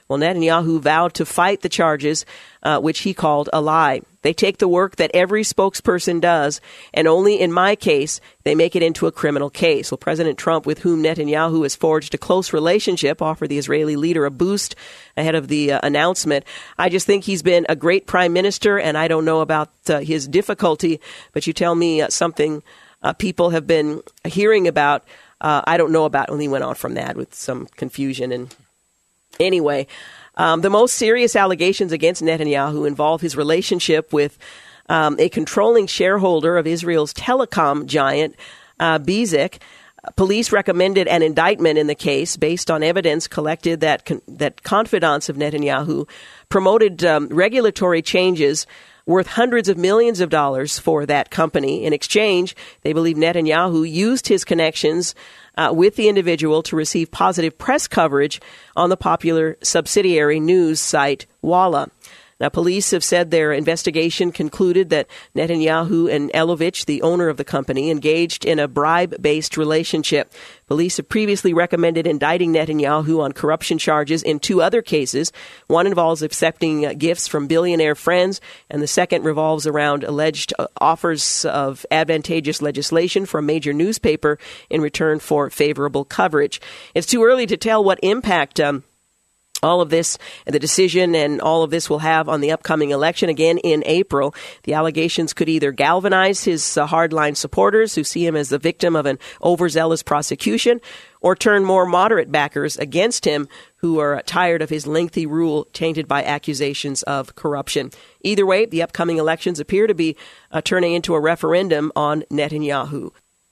Well, Netanyahu vowed to fight the charges, uh, which he called a lie. They take the work that every spokesperson does, and only in my case, they make it into a criminal case. Well, President Trump, with whom Netanyahu has forged a close relationship, offered the Israeli leader a boost ahead of the uh, announcement. I just think he's been a great prime minister, and I don't know about uh, his difficulty, but you tell me uh, something uh, people have been hearing about. Uh, I don't know about, and he went on from that with some confusion. And anyway, um, the most serious allegations against Netanyahu involve his relationship with um, a controlling shareholder of Israel's telecom giant, uh, Bezeq. Police recommended an indictment in the case based on evidence collected that con- that confidants of Netanyahu promoted um, regulatory changes worth hundreds of millions of dollars for that company. In exchange, they believe Netanyahu used his connections uh, with the individual to receive positive press coverage on the popular subsidiary news site Walla. Now, police have said their investigation concluded that Netanyahu and Elovich, the owner of the company, engaged in a bribe-based relationship. Police have previously recommended indicting Netanyahu on corruption charges in two other cases. One involves accepting uh, gifts from billionaire friends, and the second revolves around alleged uh, offers of advantageous legislation from a major newspaper in return for favorable coverage. It's too early to tell what impact um, all of this, the decision and all of this will have on the upcoming election again in April. The allegations could either galvanize his uh, hardline supporters who see him as the victim of an overzealous prosecution, or turn more moderate backers against him who are tired of his lengthy rule tainted by accusations of corruption. Either way, the upcoming elections appear to be uh, turning into a referendum on Netanyahu.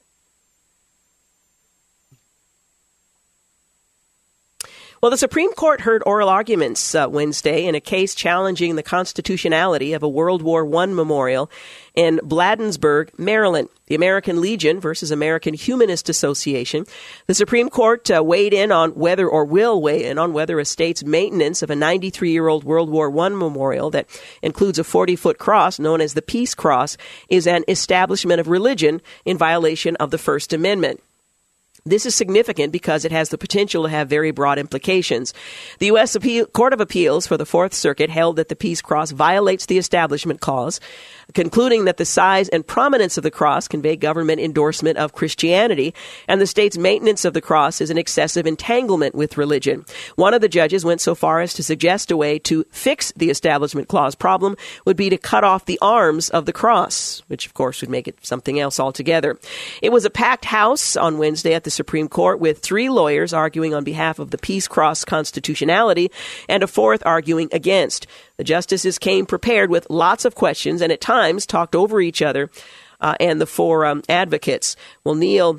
Well, the Supreme Court heard oral arguments uh, Wednesday in a case challenging the constitutionality of a World War One memorial in Bladensburg, Maryland. The American Legion versus American Humanist Association. The Supreme Court uh, weighed in on whether, or will weigh in on whether a state's maintenance of a ninety-three-year-old World War One memorial that includes a forty-foot cross known as the Peace Cross is an establishment of religion in violation of the First Amendment. This is significant because it has the potential to have very broad implications. The U S Appeal, Court of Appeals for the Fourth Circuit held that the Peace Cross violates the Establishment Clause, concluding that the size and prominence of the cross convey government endorsement of Christianity, and the state's maintenance of the cross is an excessive entanglement with religion. One of the judges went so far as to suggest a way to fix the Establishment Clause problem would be to cut off the arms of the cross, which of course would make it something else altogether. It was a packed house on Wednesday at the Supreme Court, with three lawyers arguing on behalf of the Peace Cross constitutionality and a fourth arguing against. The justices came prepared with lots of questions and at times talked over each other uh, and the four um, advocates. Well, Neil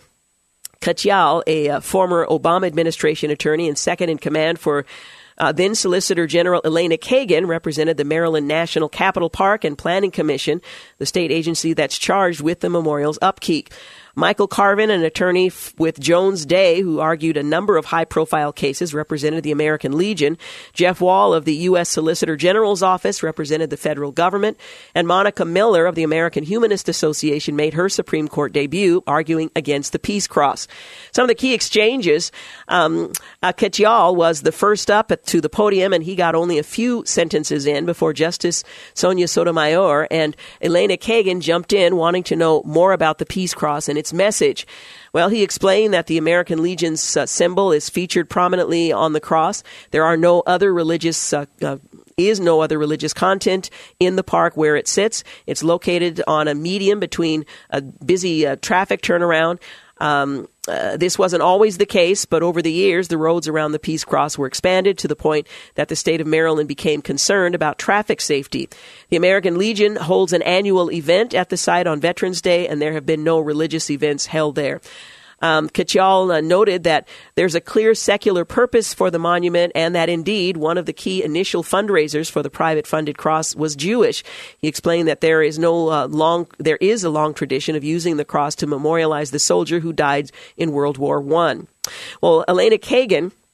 Katyal, a uh, former Obama administration attorney and second in command for Uh, then Solicitor General Elena Kagan, represented the Maryland National Capital Park and Planning Commission, the state agency that's charged with the memorial's upkeep. Michael Carvin, an attorney f- with Jones Day, who argued a number of high-profile cases, represented the American Legion. Jeff Wall of the U S Solicitor General's Office represented the federal government. And Monica Miller of the American Humanist Association made her Supreme Court debut, arguing against the Peace Cross. Some of the key exchanges, um, uh, Katyal was the first up at, to the podium, and he got only a few sentences in before Justice Sonia Sotomayor and Elena Kagan jumped in, wanting to know more about the Peace Cross and its message. Well, he explained that the American Legion's uh, symbol is featured prominently on the cross. There are no other religious uh, uh, is no other religious content in the park where it sits. It's located on a median between a busy uh, traffic turnaround. Um, uh, this wasn't always the case, but over the years, the roads around the Peace Cross were expanded to the point that the state of Maryland became concerned about traffic safety. The American Legion holds an annual event at the site on Veterans Day, and there have been no religious events held there. Um, Katyal uh, noted that there's a clear secular purpose for the monument and that indeed one of the key initial fundraisers for the private funded cross was Jewish. He explained that there is no uh, long, there is a long tradition of using the cross to memorialize the soldier who died in World War One. Well, Elena Kagan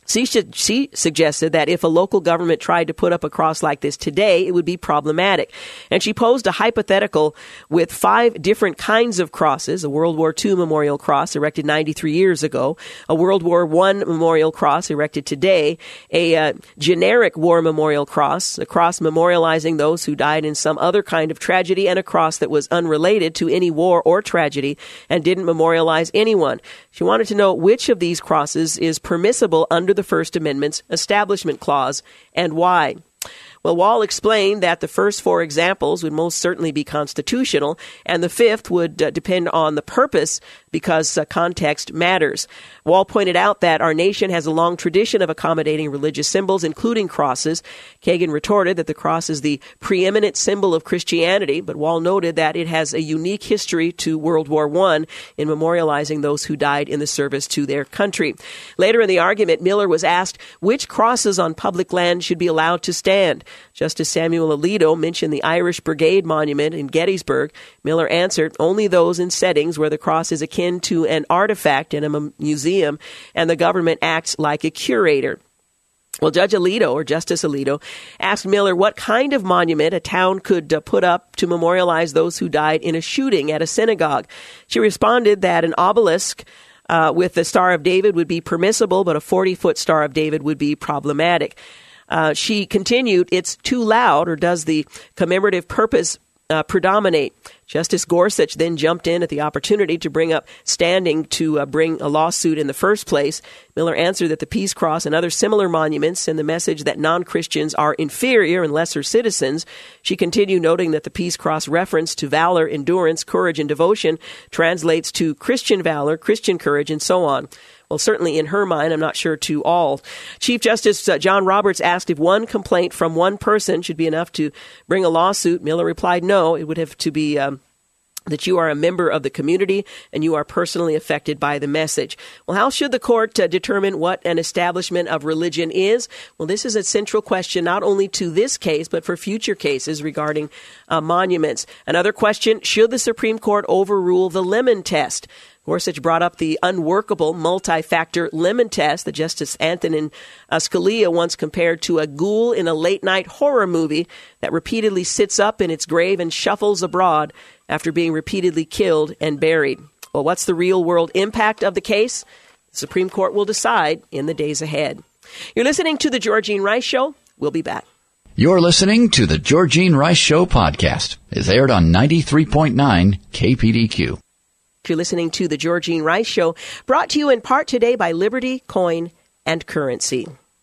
She, should, she suggested that if a local government tried to put up a cross like this today, it would be problematic. And she posed a hypothetical with five different kinds of crosses: a World War Two memorial cross erected ninety-three years ago, a World War One memorial cross erected today, a uh, generic war memorial cross, a cross memorializing those who died in some other kind of tragedy, and a cross that was unrelated to any war or tragedy and didn't memorialize anyone. She wanted to know which of these crosses is permissible under the First Amendment's Establishment Clause and why. Well, Wall explained that the first four examples would most certainly be constitutional, and the fifth would uh, depend on the purpose because uh, context matters. Wall pointed out that our nation has a long tradition of accommodating religious symbols, including crosses. Kagan retorted that the cross is the preeminent symbol of Christianity, but Wall noted that it has a unique history to World War One in memorializing those who died in the service to their country. Later in the argument, Miller was asked which crosses on public land should be allowed to stand. Justice Samuel Alito mentioned the Irish Brigade Monument in Gettysburg. Miller answered, only those in settings where the cross is akin to an artifact in a museum and the government acts like a curator. Well, Judge Alito, or Justice Alito, asked Miller what kind of monument a town could uh, put up to memorialize those who died in a shooting at a synagogue. She responded that an obelisk uh, with the Star of David would be permissible, but a forty-foot Star of David would be problematic. Uh, she continued, it's too loud, or does the commemorative purpose uh, predominate? Justice Gorsuch then jumped in at the opportunity to bring up standing to uh, bring a lawsuit in the first place. Miller answered that the Peace Cross and other similar monuments send the message that non-Christians are inferior and lesser citizens. She continued, noting that the Peace Cross reference to valor, endurance, courage, and devotion translates to Christian valor, Christian courage, and so on. Well, certainly in her mind, I'm not sure to all. Chief Justice uh, John Roberts asked if one complaint from one person should be enough to bring a lawsuit. Miller replied, no, it would have to be um, that you are a member of the community and you are personally affected by the message. Well, how should the court uh, determine what an establishment of religion is? Well, this is a central question not only to this case, but for future cases regarding uh, monuments. Another question, should the Supreme Court overrule the Lemon Test? Gorsuch brought up the unworkable multi-factor Lemon Test that Justice Antonin uh, Scalia once compared to a ghoul in a late-night horror movie that repeatedly sits up in its grave and shuffles abroad after being repeatedly killed and buried. Well, what's the real-world impact of the case? The Supreme Court will decide in the days ahead. You're listening to The Georgene Rice Show. We'll be back.
You're listening to The Georgene Rice Show podcast. It's aired on ninety-three point nine K P D Q.
You're listening to The Georgene Rice Show, brought to you in part today by Liberty Coin and Currency.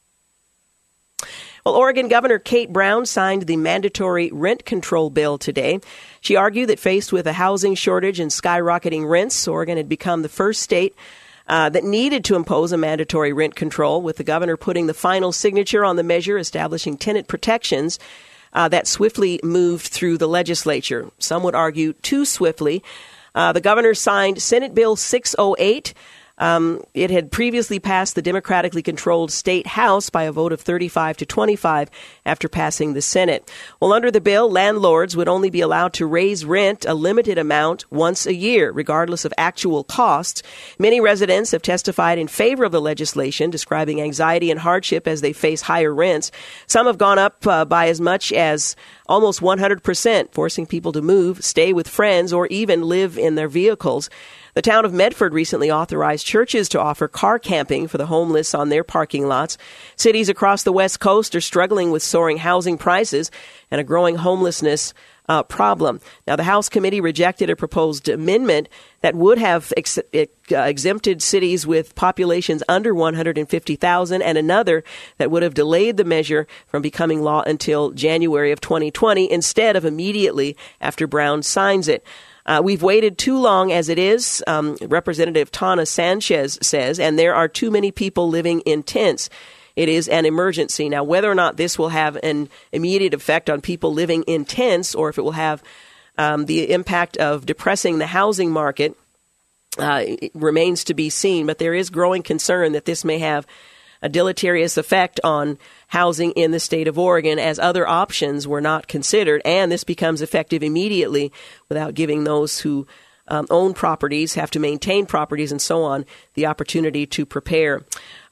Well, Oregon Governor Kate Brown signed the mandatory rent control bill today. She argued that faced with a housing shortage and skyrocketing rents, Oregon had become the first state uh, that needed to impose a mandatory rent control, with the governor putting the final signature on the measure establishing tenant protections uh, that swiftly moved through the legislature. Some would argue too swiftly. Uh, the governor signed Senate Bill six oh eight. Um, it had previously passed the democratically controlled state house by a vote of thirty-five to twenty-five after passing the Senate. Well, under the bill, landlords would only be allowed to raise rent a limited amount once a year, regardless of actual costs. Many residents have testified in favor of the legislation, describing anxiety and hardship as they face higher rents. Some have gone up uh, by as much as almost one hundred percent, forcing people to move, stay with friends, or even live in their vehicles. The town of Medford recently authorized churches to offer car camping for the homeless on their parking lots. Cities across the West Coast are struggling with soaring housing prices and a growing homelessness uh, problem. Now, the House committee rejected a proposed amendment that would have ex- uh, exempted cities with populations under one hundred fifty thousand, and another that would have delayed the measure from becoming law until January of twenty twenty instead of immediately after Brown signs it. Uh, we've waited too long as it is, um, Representative Tana Sanchez says, and there are too many people living in tents. It is an emergency. Now, whether or not this will have an immediate effect on people living in tents, or if it will have um, the impact of depressing the housing market, uh, it remains to be seen. But there is growing concern that this may have a deleterious effect on housing in the state of Oregon, as other options were not considered, and this becomes effective immediately without giving those who um, own properties, have to maintain properties, and so on, the opportunity to prepare.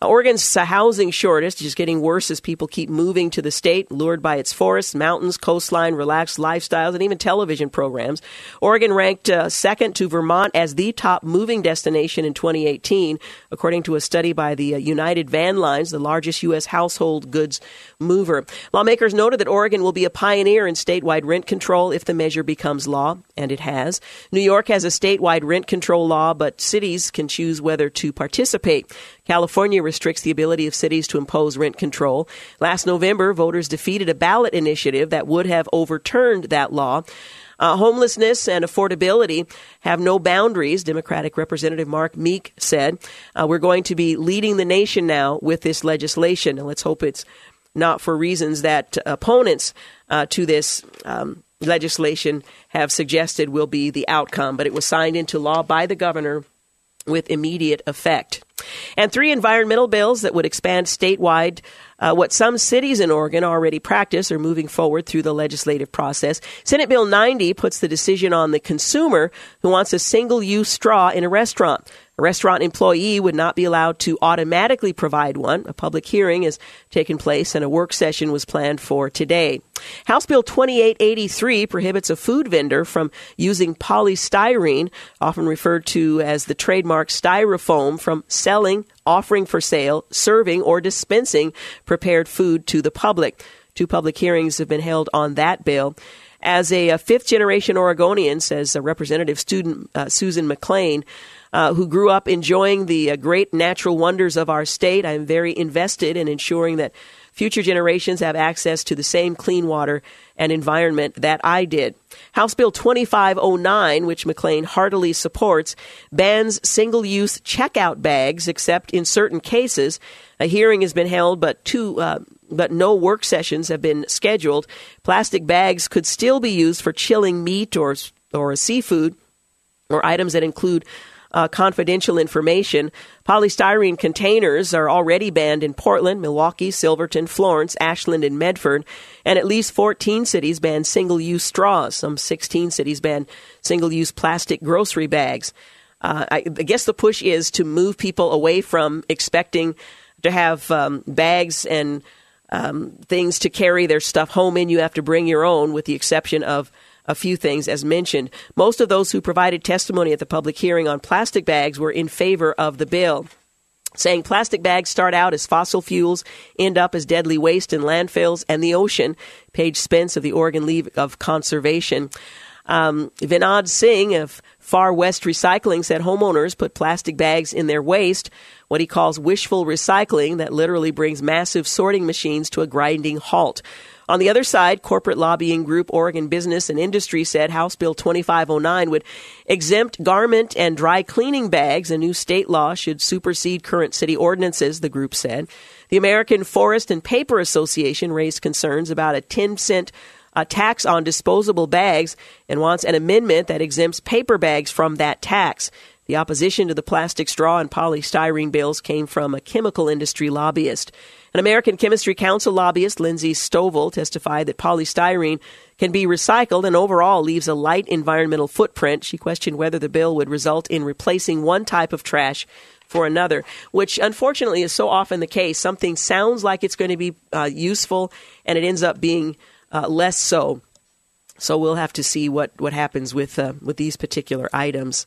Oregon's uh, housing shortage is getting worse as people keep moving to the state, lured by its forests, mountains, coastline, relaxed lifestyles, and even television programs. Oregon ranked uh, second to Vermont as the top moving destination in twenty eighteen, according to a study by the uh, United Van Lines, the largest U S household goods mover. Lawmakers noted that Oregon will be a pioneer in statewide rent control if the measure becomes law, and it has. New York has a statewide rent control law, but cities can choose whether to participate. California restricts the ability of cities to impose rent control. Last November, voters defeated a ballot initiative that would have overturned that law. Uh, homelessness and affordability have no boundaries, Democratic Representative Mark Meek said. Uh, we're going to be leading the nation now with this legislation, and let's hope it's not for reasons that opponents uh, to this um, legislation have suggested will be the outcome. But it was signed into law by the governor with immediate effect. And three environmental bills that would expand statewide uh, what some cities in Oregon already practice are moving forward through the legislative process. Senate Bill ninety puts the decision on the consumer who wants a single-use straw in a restaurant. A restaurant employee would not be allowed to automatically provide one. A public hearing has taken place and a work session was planned for today. House Bill twenty-eight eighty-three prohibits a food vendor from using polystyrene, often referred to as the trademark styrofoam, from selling, offering for sale, serving, or dispensing prepared food to the public. Two public hearings have been held on that bill. As a, a fifth-generation Oregonian, says a Representative student uh, Susan McLean, Uh, who grew up enjoying the uh, great natural wonders of our state, I am very invested in ensuring that future generations have access to the same clean water and environment that I did. House Bill twenty-five oh nine, which McLean heartily supports, bans single-use checkout bags except in certain cases. A hearing has been held, but two, uh, but no work sessions have been scheduled. Plastic bags could still be used for chilling meat or or seafood or items that include Uh, confidential information. Polystyrene containers are already banned in Portland, Milwaukee, Silverton, Florence, Ashland, and Medford. And at least fourteen cities ban single-use straws. Some sixteen cities ban single-use plastic grocery bags. Uh, I, I guess the push is to move people away from expecting to have um, bags and um, things to carry their stuff home in. You have to bring your own, with the exception of a few things, as mentioned. Most of those who provided testimony at the public hearing on plastic bags were in favor of the bill, saying plastic bags start out as fossil fuels, end up as deadly waste in landfills and the ocean. Paige Spence of the Oregon League of Conservation. Um, Vinod Singh of Far West Recycling said homeowners put plastic bags in their waste, what he calls wishful recycling that literally brings massive sorting machines to a grinding halt. On the other side, corporate lobbying group Oregon Business and Industry said House Bill twenty-five oh nine would exempt garment and dry cleaning bags. A new state law should supersede current city ordinances, the group said. The American Forest and Paper Association raised concerns about a ten cent a tax on disposable bags and wants an amendment that exempts paper bags from that tax. The opposition to the plastic straw and polystyrene bills came from a chemical industry lobbyist. An American Chemistry Council lobbyist, Lindsay Stovall, testified that polystyrene can be recycled and overall leaves a light environmental footprint. She questioned whether the bill would result in replacing one type of trash for another, which unfortunately is so often the case. Something sounds like it's going to be uh, useful, and it ends up being uh, less so. So we'll have to see what, what happens with uh, with these particular items.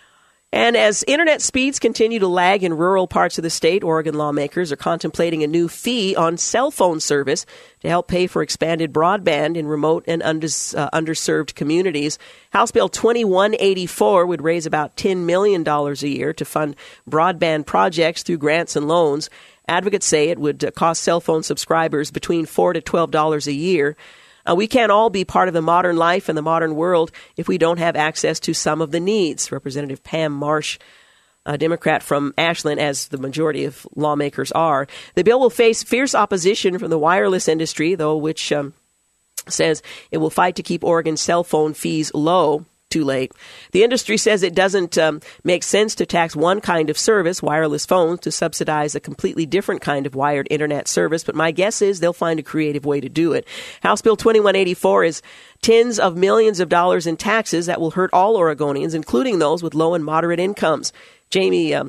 And as internet speeds continue to lag in rural parts of the state, Oregon lawmakers are contemplating a new fee on cell phone service to help pay for expanded broadband in remote and undis, uh, underserved communities. House Bill twenty-one eighty-four would raise about ten million dollars a year to fund broadband projects through grants and loans. Advocates say it would cost cell phone subscribers between four to twelve dollars a year. Uh, we can't all be part of the modern life and the modern world if we don't have access to some of the needs. Representative Pam Marsh, a Democrat from Ashland, as the majority of lawmakers are. The bill will face fierce opposition from the wireless industry, though, which um, says it will fight to keep Oregon's cell phone fees low. Too late. The industry says it doesn't um, make sense to tax one kind of service, wireless phones, to subsidize a completely different kind of wired internet service. But my guess is they'll find a creative way to do it. House Bill twenty-one eighty-four is tens of millions of dollars in taxes that will hurt all Oregonians, including those with low and moderate incomes. Jamie um,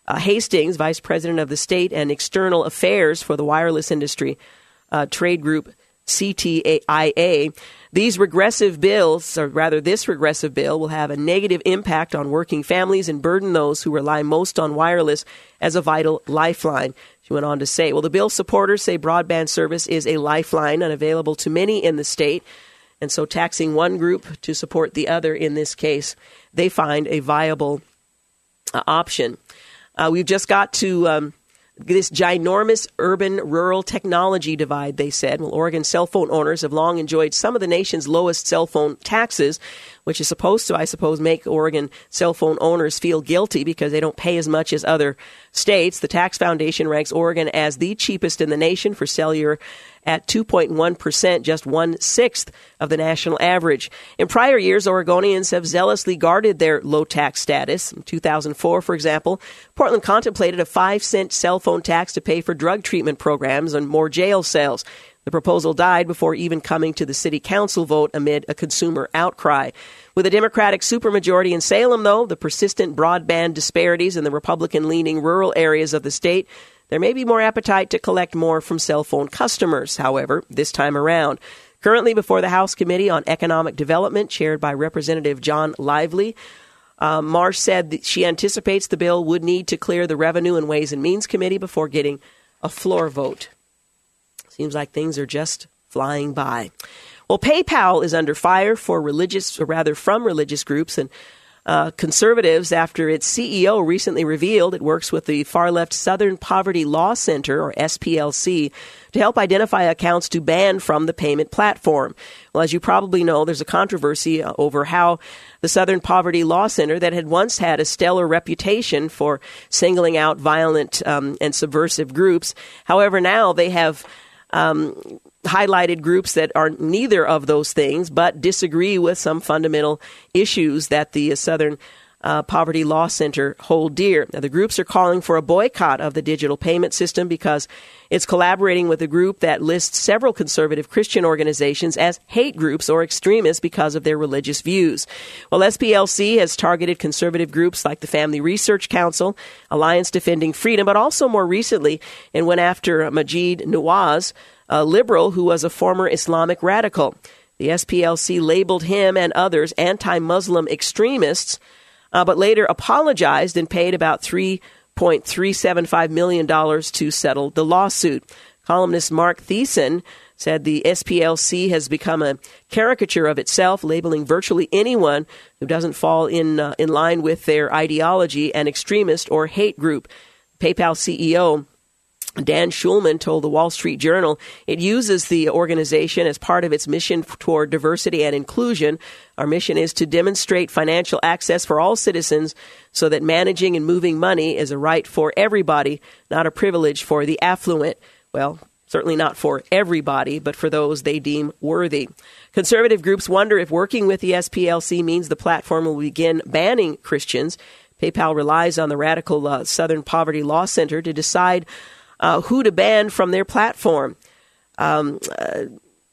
uh, Hastings, vice president of the state and external affairs for the wireless industry uh, trade group C T I A. These regressive bills, or rather this regressive bill, will have a negative impact on working families and burden those who rely most on wireless as a vital lifeline. She went on to say, well, the bill's supporters say broadband service is a lifeline unavailable to many in the state. And so taxing one group to support the other in this case, they find a viable uh, option. Uh, we've just got to um, this ginormous urban-rural technology divide, they said. Well, Oregon cell phone owners have long enjoyed some of the nation's lowest cell phone taxes, which is supposed to, I suppose, make Oregon cell phone owners feel guilty because they don't pay as much as other states. The Tax Foundation ranks Oregon as the cheapest in the nation for cellular at two point one percent, just one-sixth of the national average. In prior years, Oregonians have zealously guarded their low-tax status. In two thousand four, for example, Portland contemplated a five-cent cell phone tax to pay for drug treatment programs and more jail cells. The proposal died before even coming to the city council vote amid a consumer outcry. With a Democratic supermajority in Salem, though, the persistent broadband disparities in the Republican-leaning rural areas of the state, there may be more appetite to collect more from cell phone customers, however, this time around. Currently before the House Committee on Economic Development, chaired by Representative John Lively, uh, Marsh said that she anticipates the bill would need to clear the Revenue and Ways and Means Committee before getting a floor vote. Seems like things are just flying by. Well, PayPal is under fire for religious, or rather from religious groups and uh, conservatives after its C E O recently revealed it works with the far-left Southern Poverty Law Center, or S P L C, to help identify accounts to ban from the payment platform. Well, as you probably know, there's a controversy over how the Southern Poverty Law Center, that had once had a stellar reputation for singling out violent um, and subversive groups, however, now they have Um, highlighted groups that are neither of those things, but disagree with some fundamental issues that the Southern uh, Poverty Law Center hold dear. Now, the groups are calling for a boycott of the digital payment system because it's collaborating with a group that lists several conservative Christian organizations as hate groups or extremists because of their religious views. Well, S P L C has targeted conservative groups like the Family Research Council, Alliance Defending Freedom, but also more recently it went after Majid Nawaz, a liberal who was a former Islamic radical. The S P L C labeled him and others anti-Muslim extremists, uh, but later apologized and paid about three point three seven five million dollars to settle the lawsuit. Columnist Mark Thiessen said the S P L C has become a caricature of itself, labeling virtually anyone who doesn't fall in uh, in line with their ideology an extremist or hate group. PayPal C E O Dan Schulman told the Wall Street Journal it uses the organization as part of its mission toward diversity and inclusion. Our mission is to demonstrate financial access for all citizens so that managing and moving money is a right for everybody, not a privilege for the affluent. Well, certainly not for everybody, but for those they deem worthy. Conservative groups wonder if working with the S P L C means the platform will begin banning Christians. PayPal relies on the radical uh, Southern Poverty Law Center to decide Uh, who to ban from their platform. Um, uh,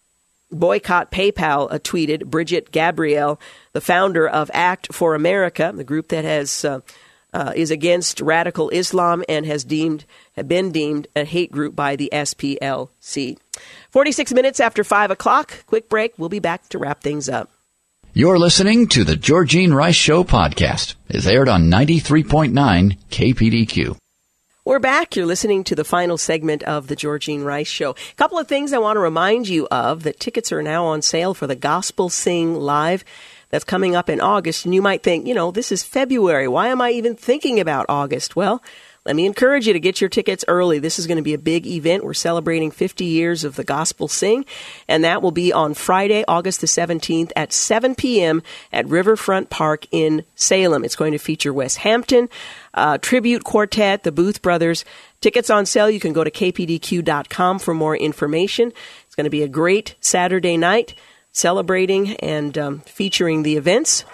boycott PayPal, uh, tweeted Bridget Gabriel, the founder of Act for America, the group that has uh, uh, is against radical Islam and has deemed have been deemed a hate group by the S P L C. forty-six minutes after five o'clock. Quick break. We'll be back to wrap things up.
You're listening to the Georgene Rice Show podcast. It's aired on ninety-three point nine K P D Q.
We're back. You're listening to the final segment of the Georgene Rice Show. A couple of things I want to remind you of, that tickets are now on sale for the Gospel Sing Live. That's coming up in August. And you might think, you know, this is February. Why am I even thinking about August? Well, let me encourage you to get your tickets early. This is going to be a big event. We're celebrating fifty years of the Gospel Sing, and that will be on Friday, August the seventeenth at seven p.m. at Riverfront Park in Salem. It's going to feature Wes Hampton, uh, Tribute Quartet, the Booth Brothers. Tickets on sale. You can go to k p d q dot com for more information. It's going to be a great Saturday night celebrating and um, featuring the events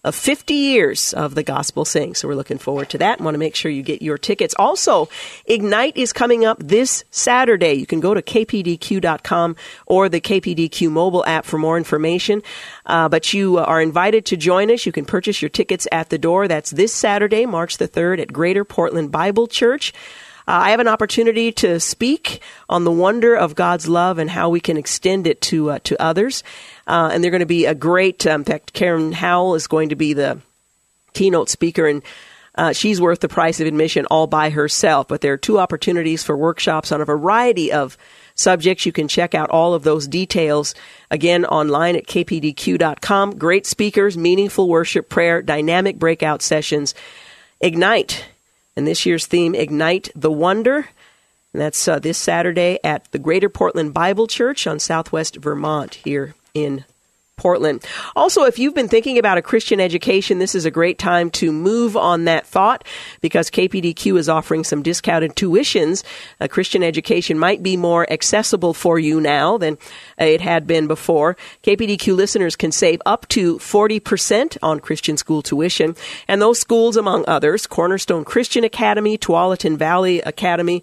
of fifty years of the Gospel Sing. So we're looking forward to that and want to make sure you get your tickets. Also, Ignite is coming up this Saturday. You can go to k p d q dot com or the K P D Q mobile app for more information. Uh, but you are invited to join us. You can purchase your tickets at the door. That's this Saturday, March the third at Greater Portland Bible Church. Uh, I have an opportunity to speak on the wonder of God's love and how we can extend it to uh, to others. Uh, and they're going to be a great, um, in fact, Karen Howell is going to be the keynote speaker, and uh, she's worth the price of admission all by herself. But there are two opportunities for workshops on a variety of subjects. You can check out all of those details, again, online at k p d q dot com. Great speakers, meaningful worship, prayer, dynamic breakout sessions. Ignite. And this year's theme, Ignite the Wonder. And that's uh, this Saturday at the Greater Portland Bible Church on Southwest Vermont here in Portland. Also, if you've been thinking about a Christian education, this is a great time to move on that thought because K P D Q is offering some discounted tuitions. A Christian education might be more accessible for you now than it had been before. K P D Q listeners can save up to forty percent on Christian school tuition. And those schools, among others, Cornerstone Christian Academy, Tualatin Valley Academy,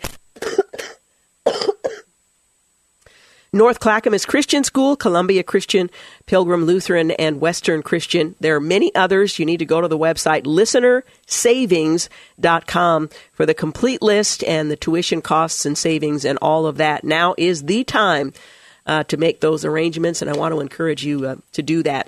North Clackamas Christian School, Columbia Christian, Pilgrim Lutheran, and Western Christian. There are many others. You need to go to the website listener savings dot com for the complete list and the tuition costs and savings and all of that. Now is the time uh, to make those arrangements, and I want to encourage you uh, to do that.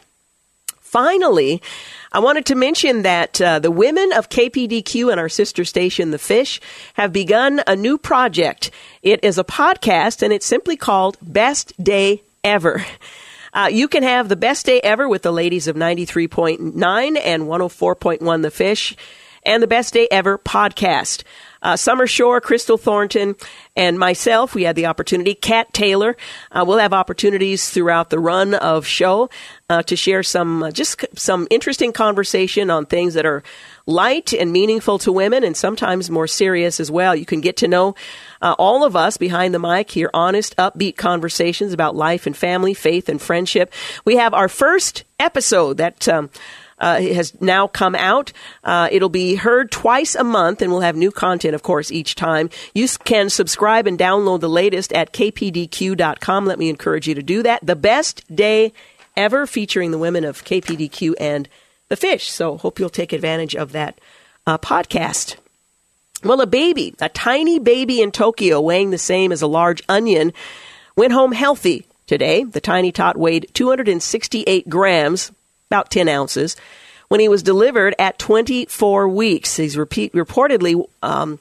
Finally, I wanted to mention that uh, the women of K P D Q and our sister station, The Fish, have begun a new project. It is a podcast, and it's simply called Best Day Ever. Uh, you can have the best day ever with the ladies of ninety-three point nine and one oh four point one The Fish, and the Best Day Ever podcast. Uh, Summer Shore, Crystal Thornton, and myself, we had the opportunity, Kat Taylor. Uh, we'll have opportunities throughout the run of show uh, to share some, uh, just some interesting conversation on things that are light and meaningful to women and sometimes more serious as well. You can get to know uh, all of us behind the mic, hear honest, upbeat conversations about life and family, faith and friendship. We have our first episode that um, Uh, has now come out. Uh, it'll be heard twice a month, and we'll have new content, of course, each time. You can subscribe and download the latest at k p d q dot com. Let me encourage you to do that. The Best Day Ever, featuring the women of K P D Q and The Fish. So hope you'll take advantage of that uh, podcast. Well, a baby, a tiny baby in Tokyo weighing the same as a large onion, went home healthy today. The tiny tot weighed two hundred sixty-eight grams, about ten ounces, when he was delivered at twenty-four weeks. He's repeat, reportedly um,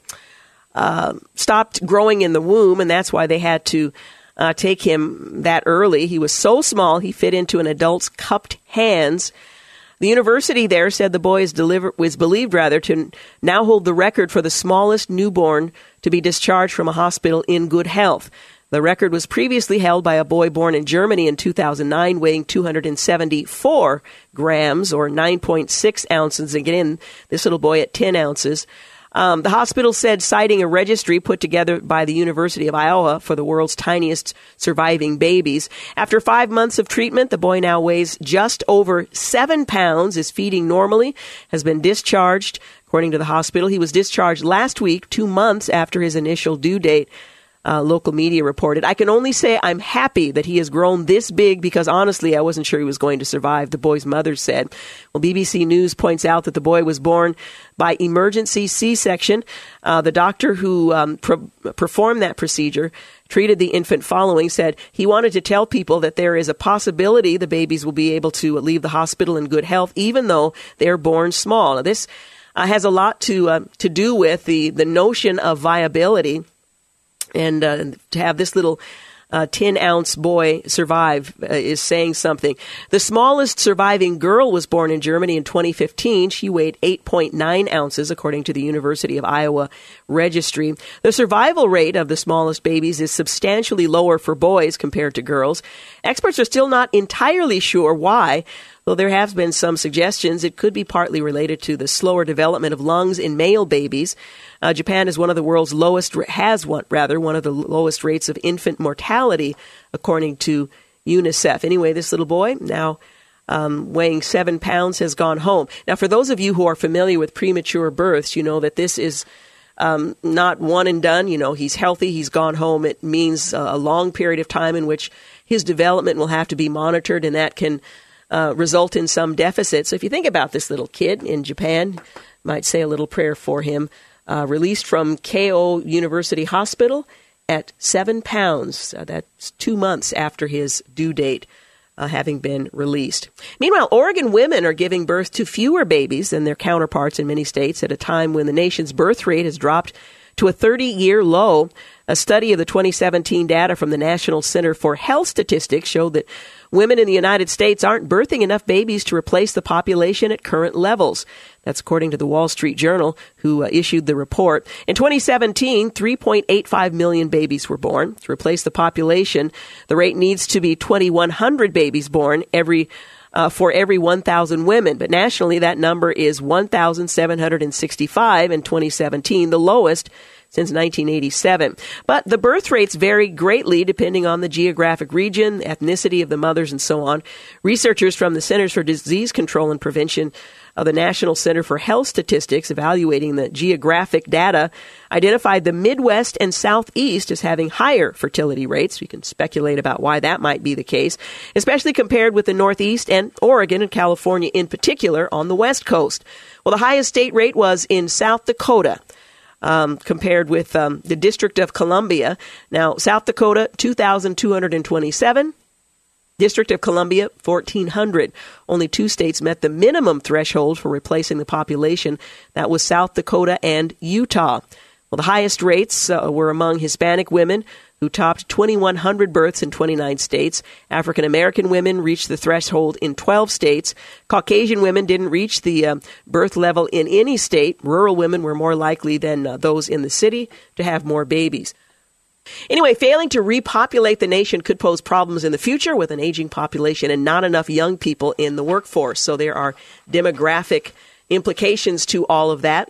uh, stopped growing in the womb, and that's why they had to uh, take him that early. He was so small, he fit into an adult's cupped hands. The university there said the boy is deliver- was believed rather to now hold the record for the smallest newborn to be discharged from a hospital in good health. The record was previously held by a boy born in Germany in two thousand nine, weighing two hundred seventy-four grams or nine point six ounces. Again, this little boy at ten ounces. Um, the hospital said, citing a registry put together by the University of Iowa for the world's tiniest surviving babies. After five months of treatment, the boy now weighs just over seven pounds, is feeding normally, has been discharged. According to the hospital, he was discharged last week, two months after his initial due date. Uh, local media reported. I can only say I'm happy that he has grown this big because honestly, I wasn't sure he was going to survive, the boy's mother said. Well, B B C News points out that the boy was born by emergency C-section. Uh, the doctor who um, pro- performed that procedure, treated the infant following, said he wanted to tell people that there is a possibility the babies will be able to leave the hospital in good health, even though they're born small. Now, this uh, has a lot to uh, to do with the, the notion of viability. And uh, to have this little uh, ten-ounce boy survive uh, is saying something. The smallest surviving girl was born in Germany in twenty fifteen. She weighed eight point nine ounces, according to the University of Iowa registry. The survival rate of the smallest babies is substantially lower for boys compared to girls. Experts are still not entirely sure why. Though there have been some suggestions, it could be partly related to the slower development of lungs in male babies. Uh, Japan is one of the world's lowest, has one, rather, one of the lowest rates of infant mortality, according to UNICEF. Anyway, this little boy now um, weighing seven pounds, has gone home. Now, for those of you who are familiar with premature births, you know that this is um, not one and done. You know, he's healthy, he's gone home. It means uh, a long period of time in which his development will have to be monitored, and that can uh, result in some deficit. So if you think about this little kid in Japan, you might say a little prayer for him. Uh, released from Keio University Hospital at seven pounds. Uh, that's two months after his due date, uh, having been released. Meanwhile, Oregon women are giving birth to fewer babies than their counterparts in many states at a time when the nation's birth rate has dropped to a thirty-year low. A study of the twenty seventeen data from the National Center for Health Statistics showed that women in the United States aren't birthing enough babies to replace the population at current levels. That's according to the Wall Street Journal, who uh, issued the report. In twenty seventeen, three point eight five million babies were born. To replace the population, the rate needs to be twenty-one hundred babies born every uh, for every one thousand women. But nationally, that number is one thousand seven hundred sixty-five in twenty seventeen, the lowest since nineteen eighty-seven. But the birth rates vary greatly depending on the geographic region, ethnicity of the mothers, and so on. Researchers from the Centers for Disease Control and Prevention of the National Center for Health Statistics, evaluating the geographic data, identified the Midwest and Southeast as having higher fertility rates. We can speculate about why that might be the case, especially compared with the Northeast and Oregon and California in particular on the West Coast. Well, the highest state rate was in South Dakota, Um, compared with um, the District of Columbia. Now, South Dakota, two thousand two hundred twenty-seven. District of Columbia, fourteen hundred. Only two states met the minimum threshold for replacing the population. That was South Dakota and Utah. Well, the highest rates uh, were among Hispanic women, who topped twenty-one hundred births in twenty-nine states. African American women reached the threshold in twelve states. Caucasian women didn't reach the uh, birth level in any state. Rural women were more likely than uh, those in the city to have more babies. Anyway, failing to repopulate the nation could pose problems in the future with an aging population and not enough young people in the workforce. So there are demographic implications to all of that,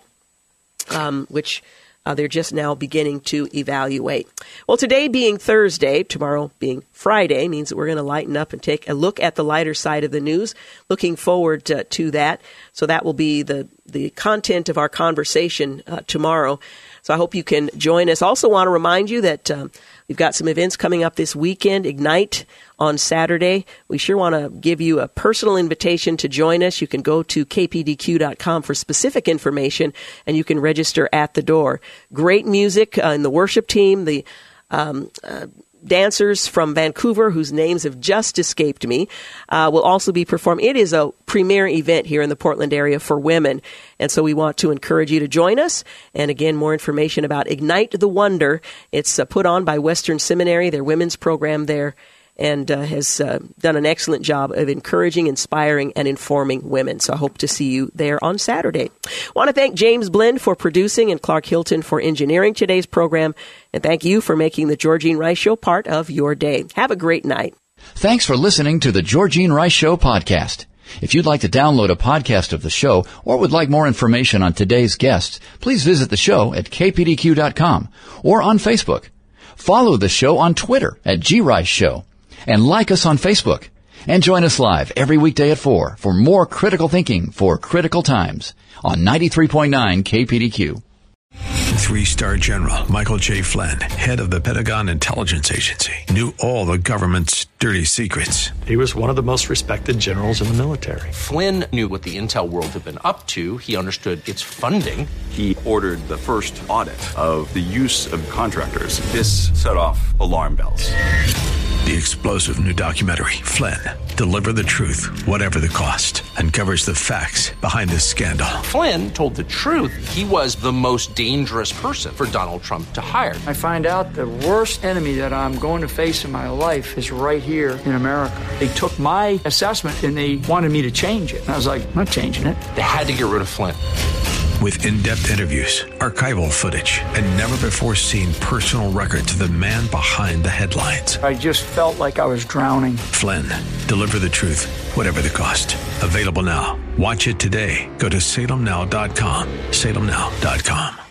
um, which Uh, they're just now beginning to evaluate. Well, today being Thursday, tomorrow being Friday, means that we're going to lighten up and take a look at the lighter side of the news. Looking forward to, to that. So that will be the, the content of our conversation uh, tomorrow. So I hope you can join us. Also want to remind you that um, we've got some events coming up this weekend. Ignite on Saturday. We sure want to give you a personal invitation to join us. You can go to k p d q dot com for specific information, and you can register at the door. Great music uh, in the worship team. The um, uh, dancers from Vancouver, whose names have just escaped me, uh, will also be performing. It is a premier event here in the Portland area for women, and so we want to encourage you to join us. And again, more information about Ignite the Wonder. It's uh, put on by Western Seminary, their women's program there, and uh, has uh, done an excellent job of encouraging, inspiring, and informing women. So I hope to see you there on Saturday. I want to thank James Blend for producing and Clark Hilton for engineering today's program. And thank you for making the Georgene Rice Show part of your day. Have a great night.
Thanks for listening to the Georgene Rice Show podcast. If you'd like to download a podcast of the show or would like more information on today's guests, please visit the show at k p d q dot com or on Facebook. Follow the show on Twitter at G Rice Show. And like us on Facebook. And join us live every weekday at four for more critical thinking for critical times on ninety-three point nine K P D Q.
Three-star General Michael J. Flynn, head of the Pentagon Intelligence Agency, knew all the government's dirty secrets.
He was one of the most respected generals in the military.
Flynn knew what the intel world had been up to. He understood its funding.
He ordered the first audit of the use of contractors. This set off alarm bells.
The explosive new documentary, Flynn, Deliver the Truth, Whatever the Cost, uncovers the facts behind this scandal.
Flynn told the truth. He was the most dangerous person for Donald Trump to hire.
I find out the worst enemy that I'm going to face in my life is right here in America. They took my assessment and they wanted me to change it. And I was like, I'm not changing it.
They had to get rid of Flynn.
With in-depth interviews, archival footage, and never-before-seen personal records of the man behind the headlines.
I just felt like I was drowning.
Flynn, Deliver the Truth, Whatever the Cost. Available now. Watch it today. Go to salem now dot com. salem now dot com.